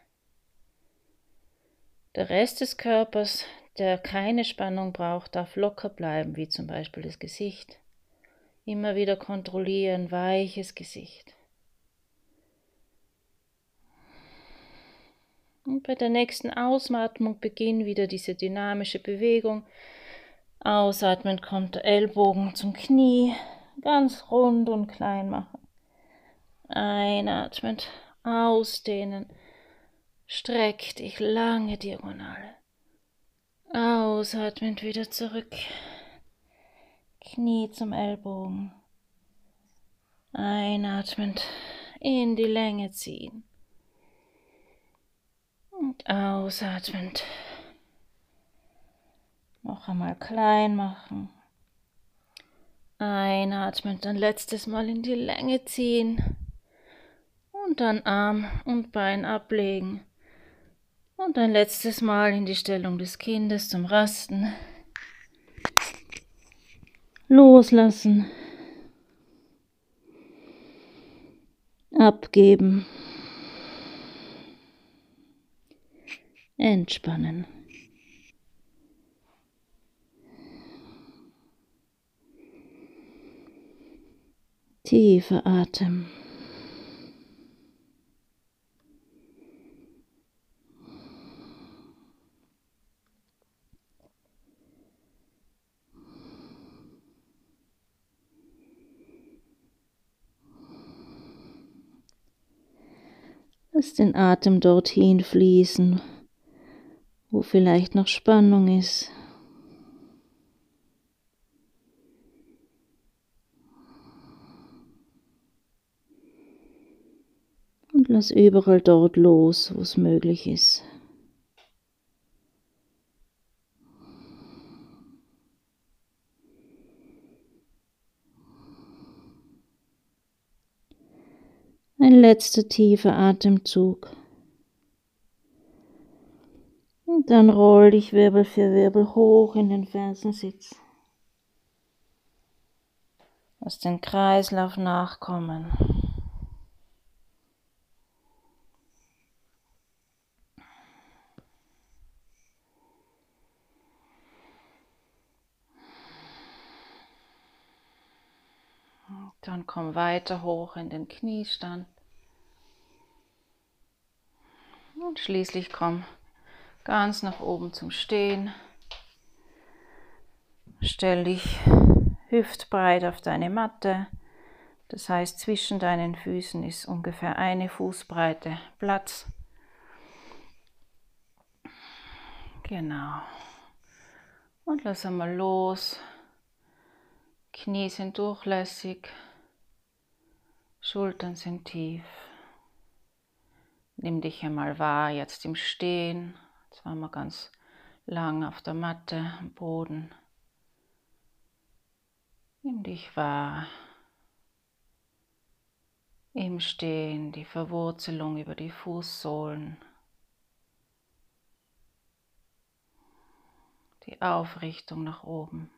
Der Rest des Körpers, der keine Spannung braucht, darf locker bleiben, wie zum Beispiel das Gesicht. Immer wieder kontrollieren, weiches Gesicht. Und bei der nächsten Ausatmung beginnt wieder diese dynamische Bewegung. Ausatmen kommt der Ellbogen zum Knie, ganz rund und klein machen. Einatmend, ausdehnen, streck dich, lange Diagonale. Ausatmend wieder zurück. Knie zum Ellbogen. Einatmend in die Länge ziehen. Und ausatmend noch einmal klein machen. Einatmend, ein letztes Mal in die Länge ziehen. Und dann Arm und Bein ablegen. Und ein letztes Mal in die Stellung des Kindes zum Rasten. Loslassen. Abgeben. Entspannen. Tiefer Atem. Lass den Atem dorthin fließen, wo vielleicht noch Spannung ist. Und lass überall dort los, wo es möglich ist. Ein letzter tiefer Atemzug. Und dann roll dich Wirbel für Wirbel hoch in den Fersensitz. Lass den Kreislauf nachkommen. Dann komm weiter hoch in den Kniestand. Und schließlich komm ganz nach oben zum Stehen. Stell dich hüftbreit auf deine Matte. Das heißt, zwischen deinen Füßen ist ungefähr eine Fußbreite Platz. Genau. Und lass einmal los. Knie sind durchlässig. Schultern sind tief. Nimm dich einmal wahr, jetzt im Stehen. Jetzt waren wir ganz lang auf der Matte, am Boden. Nimm dich wahr. Im Stehen, die Verwurzelung über die Fußsohlen. Die Aufrichtung nach oben.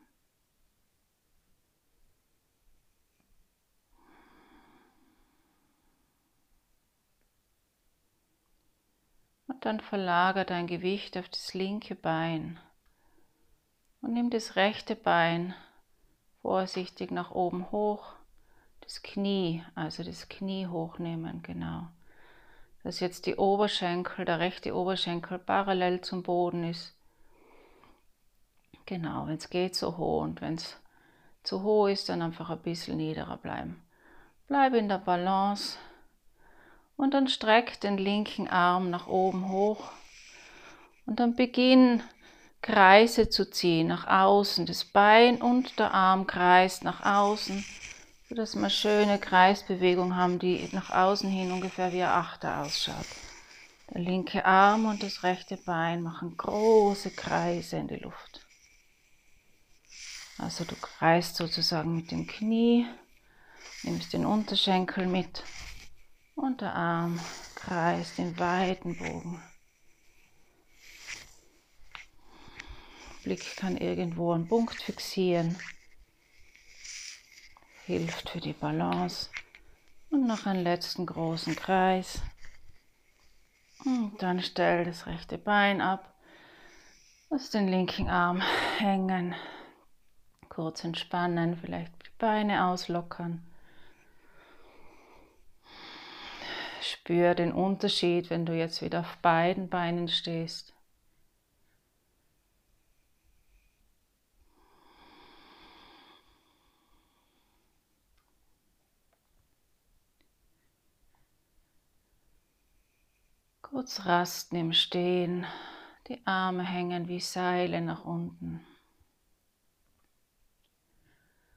Und dann verlagere dein Gewicht auf das linke Bein. Und nimm das rechte Bein vorsichtig nach oben hoch. Das Knie, also das Knie hochnehmen, genau. Dass jetzt die Oberschenkel, der rechte Oberschenkel parallel zum Boden ist. Genau, wenn es geht, so hoch. Und wenn es zu hoch ist, dann einfach ein bisschen niedriger bleiben. Bleib in der Balance. Und dann streck den linken Arm nach oben hoch. Und dann beginn Kreise zu ziehen nach außen. Das Bein und der Arm kreist nach außen, sodass wir schöne Kreisbewegung haben, die nach außen hin ungefähr wie ein Achter ausschaut. Der linke Arm und das rechte Bein machen große Kreise in die Luft. Also du kreist sozusagen mit dem Knie, nimmst den Unterschenkel mit und der Arm kreist in weiten Bogen. Blick kann irgendwo einen Punkt fixieren. Hilft für die Balance. Und noch einen letzten großen Kreis. Und dann stell das rechte Bein ab. Lass den linken Arm hängen. Kurz entspannen, vielleicht die Beine auslockern. Spür den Unterschied, wenn du jetzt wieder auf beiden Beinen stehst. Kurz rasten im Stehen, die Arme hängen wie Seile nach unten.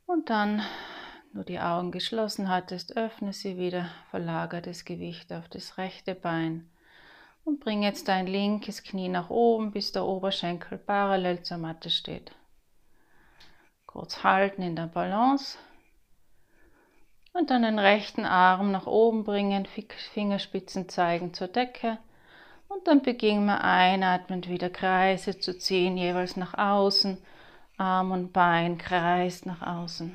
Und dann, du die Augen geschlossen hattest, öffne sie wieder, verlagere das Gewicht auf das rechte Bein und bring jetzt dein linkes Knie nach oben, bis der Oberschenkel parallel zur Matte steht. Kurz halten in der Balance und dann den rechten Arm nach oben bringen, Fingerspitzen zeigen zur Decke und dann beginnen wir einatmend wieder Kreise zu ziehen, jeweils nach außen, Arm und Bein kreist nach außen.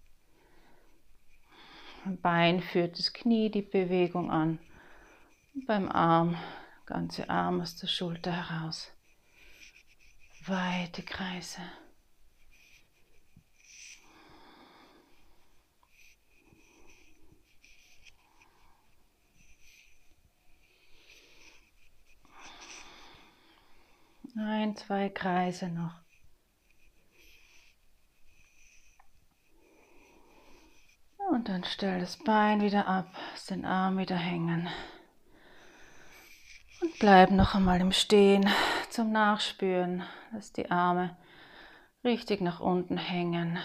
Beim Bein führt das Knie die Bewegung an und beim Arm, ganze Arm aus der Schulter heraus. Weite Kreise. Ein, zwei Kreise noch. Und dann stell das Bein wieder ab, lass den Arm wieder hängen. Und bleib noch einmal im Stehen zum Nachspüren. Lass die Arme richtig nach unten hängen.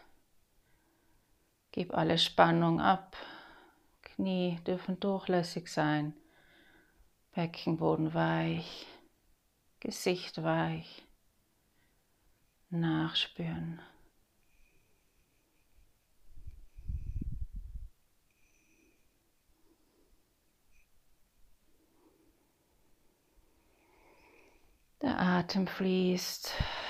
Gib alle Spannung ab. Knie dürfen durchlässig sein. Beckenboden weich. Gesicht weich. Nachspüren. Der Atem fließt.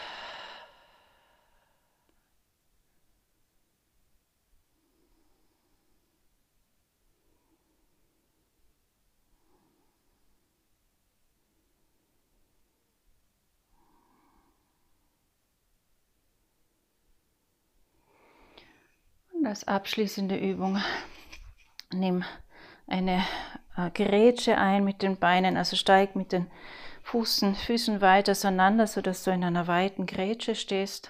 Und als abschließende Übung nimm eine Grätsche ein mit den Beinen, also steig mit den Füßen weit auseinander, sodass du in einer weiten Grätsche stehst.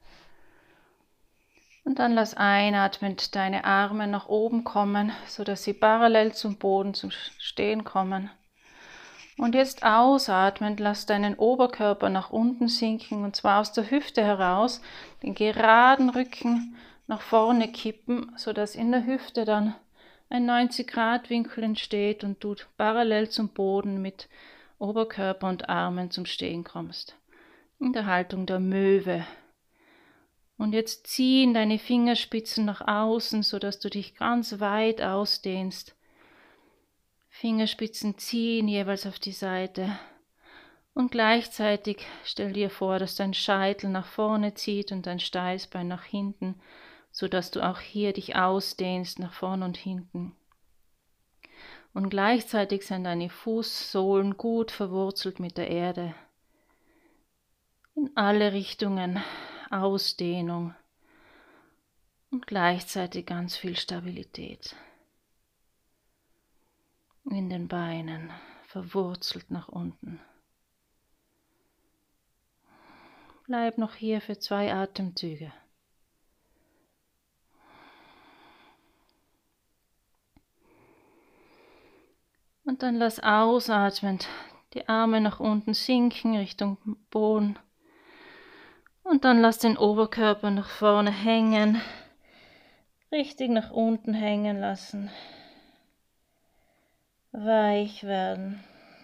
Und dann lass einatmend deine Arme nach oben kommen, sodass sie parallel zum Boden zum Stehen kommen. Und jetzt ausatmend, lass deinen Oberkörper nach unten sinken, und zwar aus der Hüfte heraus, den geraden Rücken nach vorne kippen, sodass in der Hüfte dann ein 90-Grad-Winkel entsteht und du parallel zum Boden mit Oberkörper und Armen zum Stehen kommst. In der Haltung der Möwe. Und jetzt ziehen deine Fingerspitzen nach außen, sodass du dich ganz weit ausdehnst. Fingerspitzen ziehen jeweils auf die Seite. Und gleichzeitig stell dir vor, dass dein Scheitel nach vorne zieht und dein Steißbein nach hinten, sodass du auch hier dich ausdehnst nach vorne und hinten. Und gleichzeitig sind deine Fußsohlen gut verwurzelt mit der Erde. In alle Richtungen Ausdehnung und gleichzeitig ganz viel Stabilität. In den Beinen, verwurzelt nach unten. Bleib noch hier für 2 Atemzüge. Und dann lass ausatmend die Arme nach unten sinken Richtung Boden. Und dann lass den Oberkörper nach vorne hängen, richtig nach unten hängen lassen. Weich werden.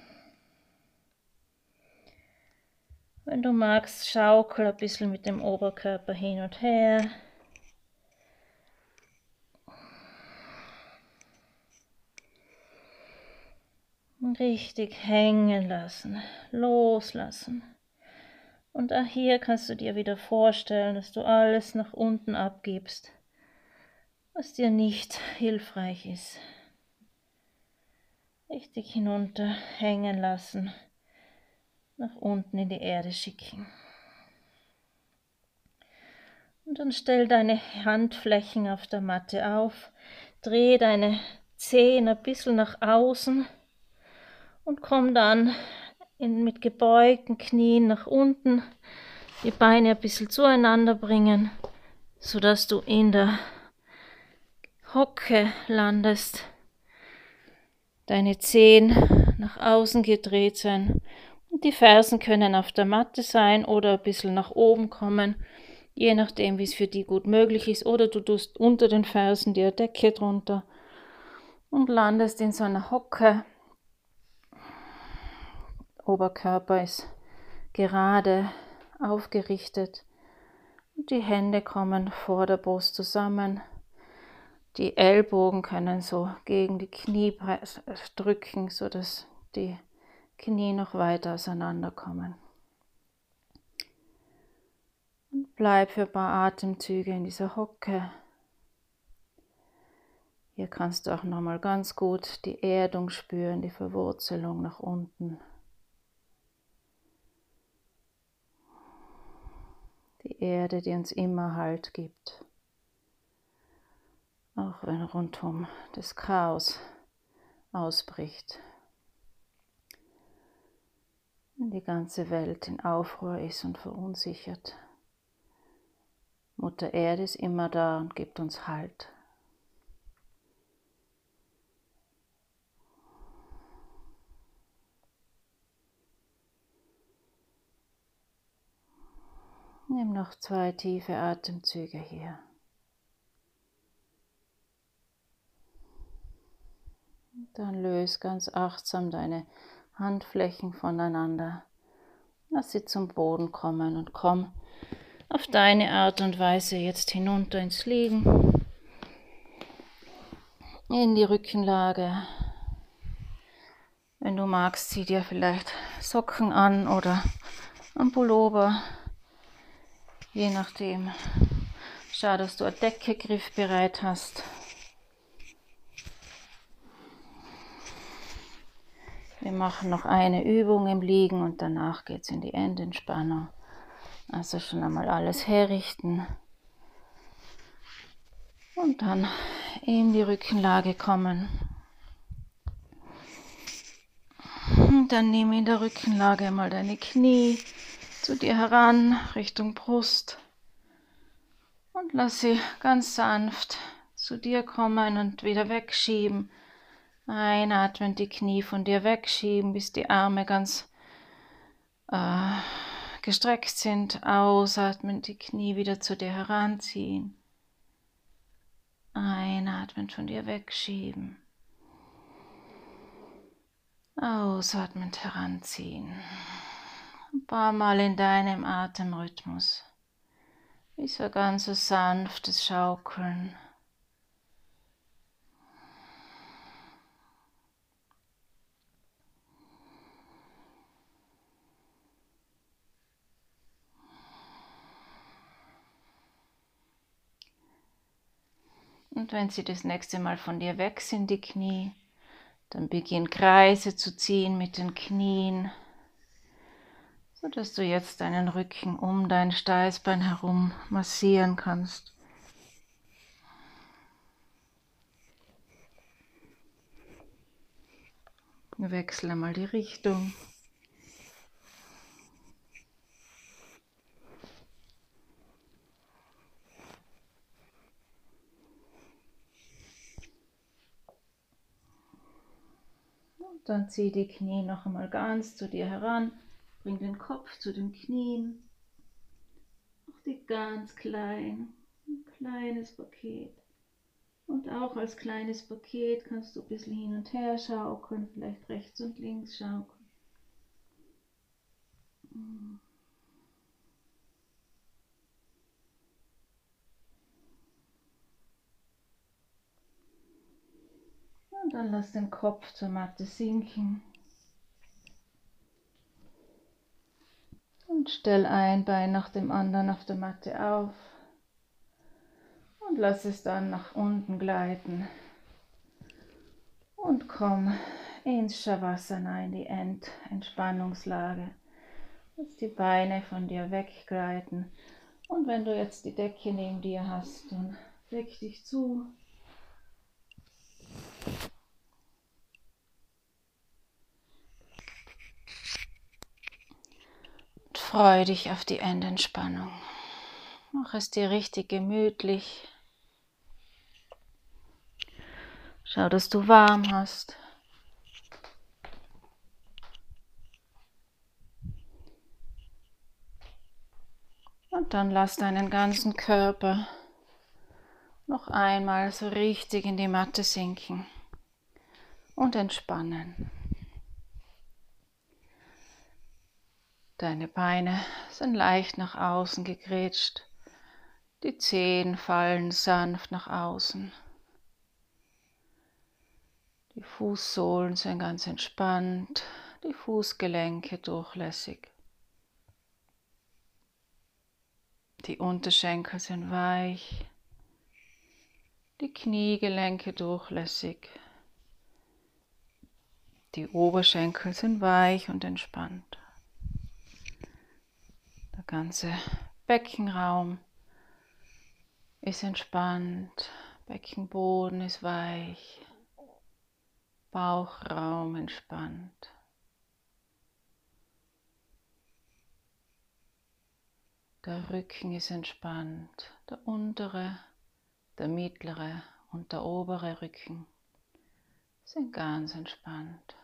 Wenn du magst, schaukel ein bisschen mit dem Oberkörper hin und her. Richtig hängen lassen, loslassen. Und auch hier kannst du dir wieder vorstellen, dass du alles nach unten abgibst, was dir nicht hilfreich ist. Richtig hinunter hängen lassen, nach unten in die Erde schicken. Und dann stell deine Handflächen auf der Matte auf, dreh deine Zehen ein bisschen nach außen und komm dann mit gebeugten Knien nach unten, die Beine ein bisschen zueinander bringen, sodass du in der Hocke landest. Deine Zehen nach außen gedreht sein und die Fersen können auf der Matte sein oder ein bisschen nach oben kommen je nachdem, wie es für die gut möglich ist. Oder du tust unter den Fersen die Decke drunter und landest in so einer Hocke. Oberkörper ist gerade aufgerichtet und die Hände kommen vor der Brust zusammen. Die Ellbogen können so gegen die Knie drücken, sodass die Knie noch weiter auseinanderkommen. Und bleib für ein paar Atemzüge in dieser Hocke. Hier kannst du auch nochmal ganz gut die Erdung spüren, die Verwurzelung nach unten. Die Erde, die uns immer Halt gibt. Auch wenn rundum das Chaos ausbricht. Wenn die ganze Welt in Aufruhr ist und verunsichert. Mutter Erde ist immer da und gibt uns Halt. Nimm noch 2 tiefe Atemzüge hier. Dann löse ganz achtsam deine Handflächen voneinander. Lass sie zum Boden kommen und komm auf deine Art und Weise jetzt hinunter ins Liegen. In die Rückenlage. Wenn du magst, zieh dir vielleicht Socken an oder ein Pullover. Je nachdem. Schau, dass du eine Decke griffbereit hast. Wir machen noch eine Übung im Liegen und danach geht es in die Endentspannung. Also schon einmal alles herrichten. Und dann in die Rückenlage kommen. Und dann nimm in der Rückenlage mal deine Knie zu dir heran, Richtung Brust. Und lass sie ganz sanft zu dir kommen und wieder wegschieben. Einatmen, die Knie von dir wegschieben, bis die Arme ganz gestreckt sind. Ausatmen, die Knie wieder zu dir heranziehen. Einatmen, von dir wegschieben. Ausatmend heranziehen. Ein paar Mal in deinem Atemrhythmus. Wie so ganz so sanftes Schaukeln. Und wenn sie das nächste Mal von dir weg sind, die Knie, dann beginn Kreise zu ziehen mit den Knien, sodass du jetzt deinen Rücken um dein Steißbein herum massieren kannst. Wechsle mal die Richtung. Und dann zieh die Knie noch einmal ganz zu dir heran. Bring den Kopf zu den Knien. Mach die ganz klein. Ein kleines Paket. Und auch als kleines Paket kannst du ein bisschen hin und her schaukeln, vielleicht rechts und links schaukeln. Und dann lass den Kopf zur Matte sinken. Und stell ein Bein nach dem anderen auf der Matte auf. Und lass es dann nach unten gleiten. Und komm ins Shavasana, in die Entspannungslage. Lass die Beine von dir weggleiten. Und wenn du jetzt die Decke neben dir hast, dann deck dich zu. Und freu dich auf die Endentspannung. Mach es dir richtig gemütlich. Schau, dass du warm hast. Und dann lass deinen ganzen Körper noch einmal so richtig in die Matte sinken und entspannen. Deine Beine sind leicht nach außen gegrätscht. Die Zehen fallen sanft nach außen. Die Fußsohlen sind ganz entspannt, die Fußgelenke durchlässig. Die Unterschenkel sind weich, die Kniegelenke durchlässig. Die Oberschenkel sind weich und entspannt. Der ganze Beckenraum ist entspannt, Beckenboden ist weich, Bauchraum entspannt. Der Rücken ist entspannt, der untere, der mittlere und der obere Rücken sind ganz entspannt.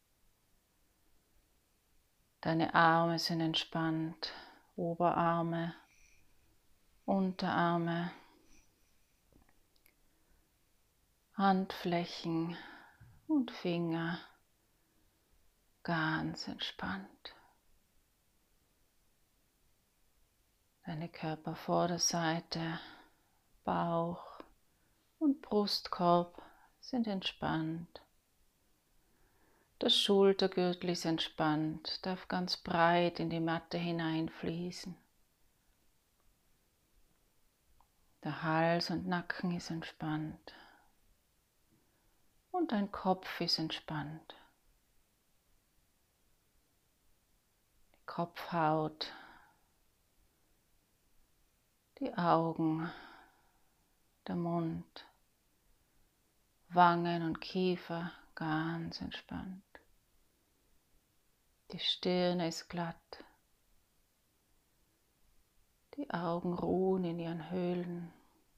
Deine Arme sind entspannt, Oberarme, Unterarme, Handflächen und Finger ganz entspannt. Deine Körpervorderseite, Bauch und Brustkorb sind entspannt. Der Schultergürtel ist entspannt, darf ganz breit in die Matte hineinfließen. Der Hals und Nacken ist entspannt. Und dein Kopf ist entspannt. Die Kopfhaut, die Augen, der Mund, Wangen und Kiefer ganz entspannt. Die Stirn ist glatt. Die Augen ruhen in ihren Höhlen.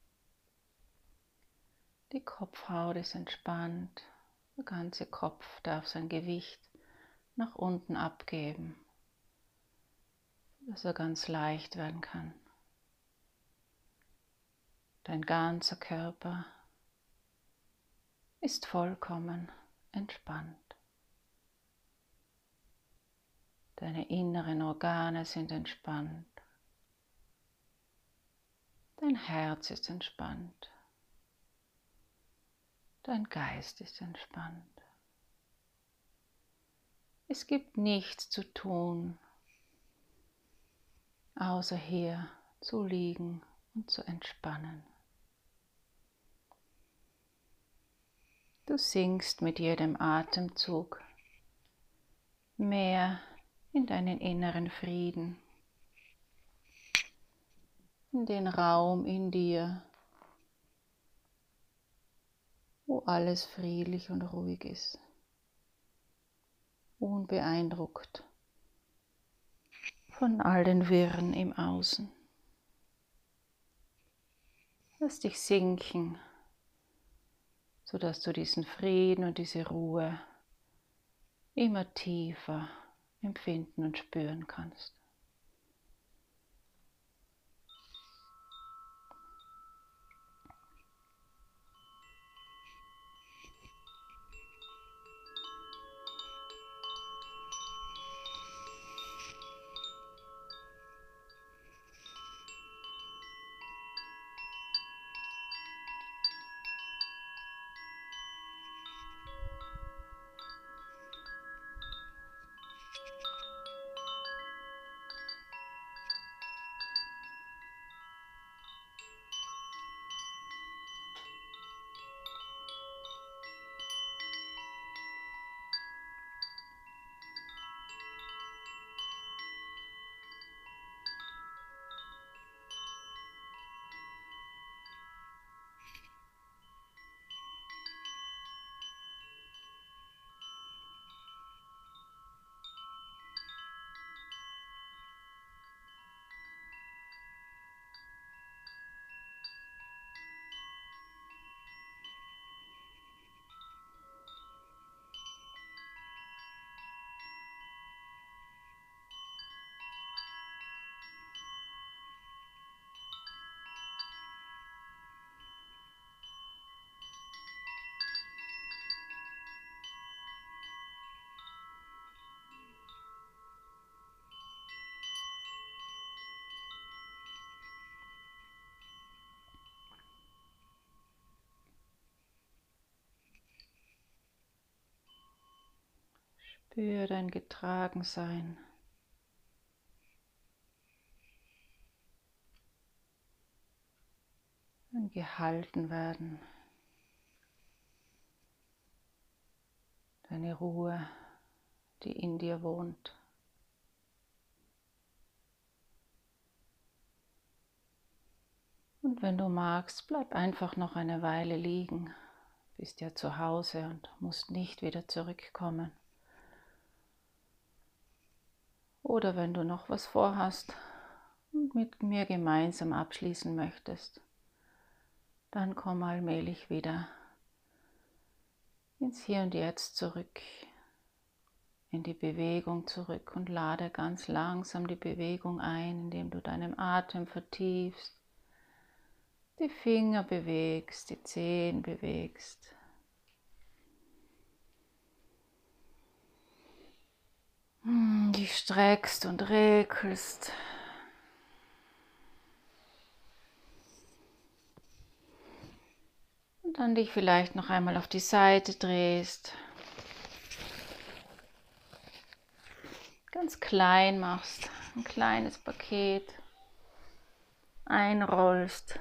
Die Kopfhaut ist entspannt. Der ganze Kopf darf sein Gewicht nach unten abgeben, dass er ganz leicht werden kann. Dein ganzer Körper ist vollkommen entspannt. Deine inneren Organe sind entspannt. Dein Herz ist entspannt. Dein Geist ist entspannt. Es gibt nichts zu tun, außer hier zu liegen und zu entspannen. Du sinkst mit jedem Atemzug mehr in deinen inneren Frieden, in den Raum in dir, wo alles friedlich und ruhig ist, unbeeindruckt von all den Wirren im Außen. Lass dich sinken, sodass du diesen Frieden und diese Ruhe immer tiefer empfinden und spüren kannst. Spür dein Getragensein. Dein Gehaltenwerden. Deine Ruhe, die in dir wohnt. Und wenn du magst, bleib einfach noch eine Weile liegen. Bist ja zu Hause und musst nicht wieder zurückkommen. Oder wenn du noch was vorhast und mit mir gemeinsam abschließen möchtest, dann komm allmählich wieder ins Hier und Jetzt zurück, in die Bewegung zurück und lade ganz langsam die Bewegung ein, indem du deinen Atem vertiefst, die Finger bewegst, die Zehen bewegst. Dich streckst und regelst. Und dann dich vielleicht noch einmal auf die Seite drehst. Ganz klein machst, ein kleines Paket einrollst.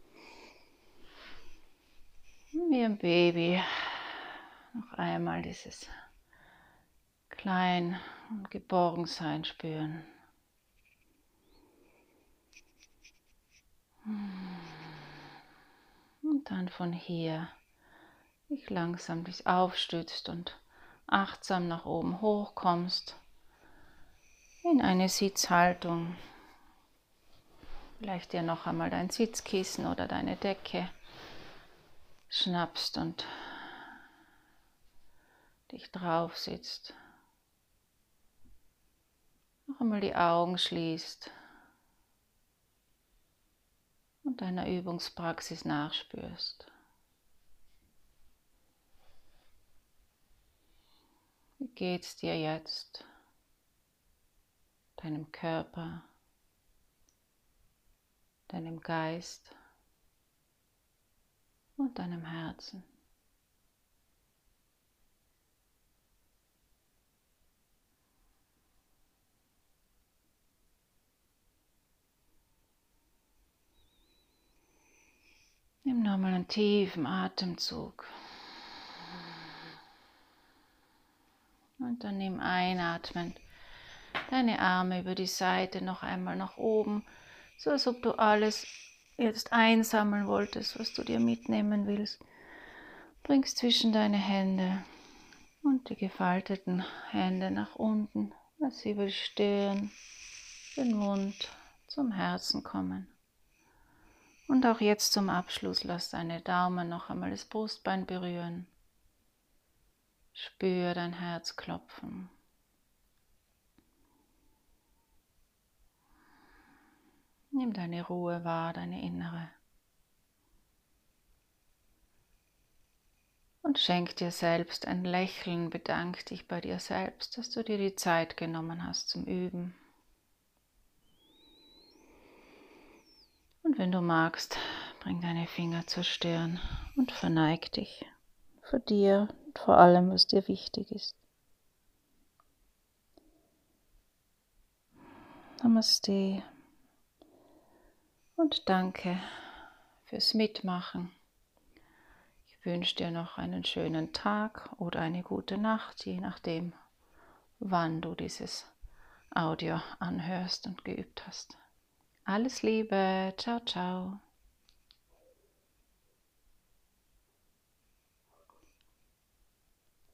Wie ein Baby. Noch einmal dieses Klein- und Geborgensein spüren. Und dann von hier dich langsam aufstützt und achtsam nach oben hochkommst in eine Sitzhaltung. Vielleicht dir noch einmal dein Sitzkissen oder deine Decke schnappst und dich drauf sitzt. Noch einmal die Augen schließt und deiner Übungspraxis nachspürst. Wie geht's dir jetzt? Deinem Körper, deinem Geist und deinem Herzen. Nimm nochmal einen tiefen Atemzug. Und dann nimm einatmend deine Arme über die Seite noch einmal nach oben, so als ob du alles jetzt einsammeln wolltest, was du dir mitnehmen willst. Bringst zwischen deine Hände und die gefalteten Hände nach unten, lass sie über die Stirn, den Mund zum Herzen kommen. Und auch jetzt zum Abschluss lass deine Daumen noch einmal das Brustbein berühren. Spür dein Herz klopfen. Nimm deine Ruhe wahr, deine innere. Und schenk dir selbst ein Lächeln, bedank dich bei dir selbst, dass du dir die Zeit genommen hast zum Üben. Und wenn du magst, bring deine Finger zur Stirn und verneig dich vor dir und vor allem, was dir wichtig ist. Namaste und danke fürs Mitmachen. Ich wünsche dir noch einen schönen Tag oder eine gute Nacht, je nachdem, wann du dieses Audio anhörst und geübt hast. Alles Liebe, ciao, ciao.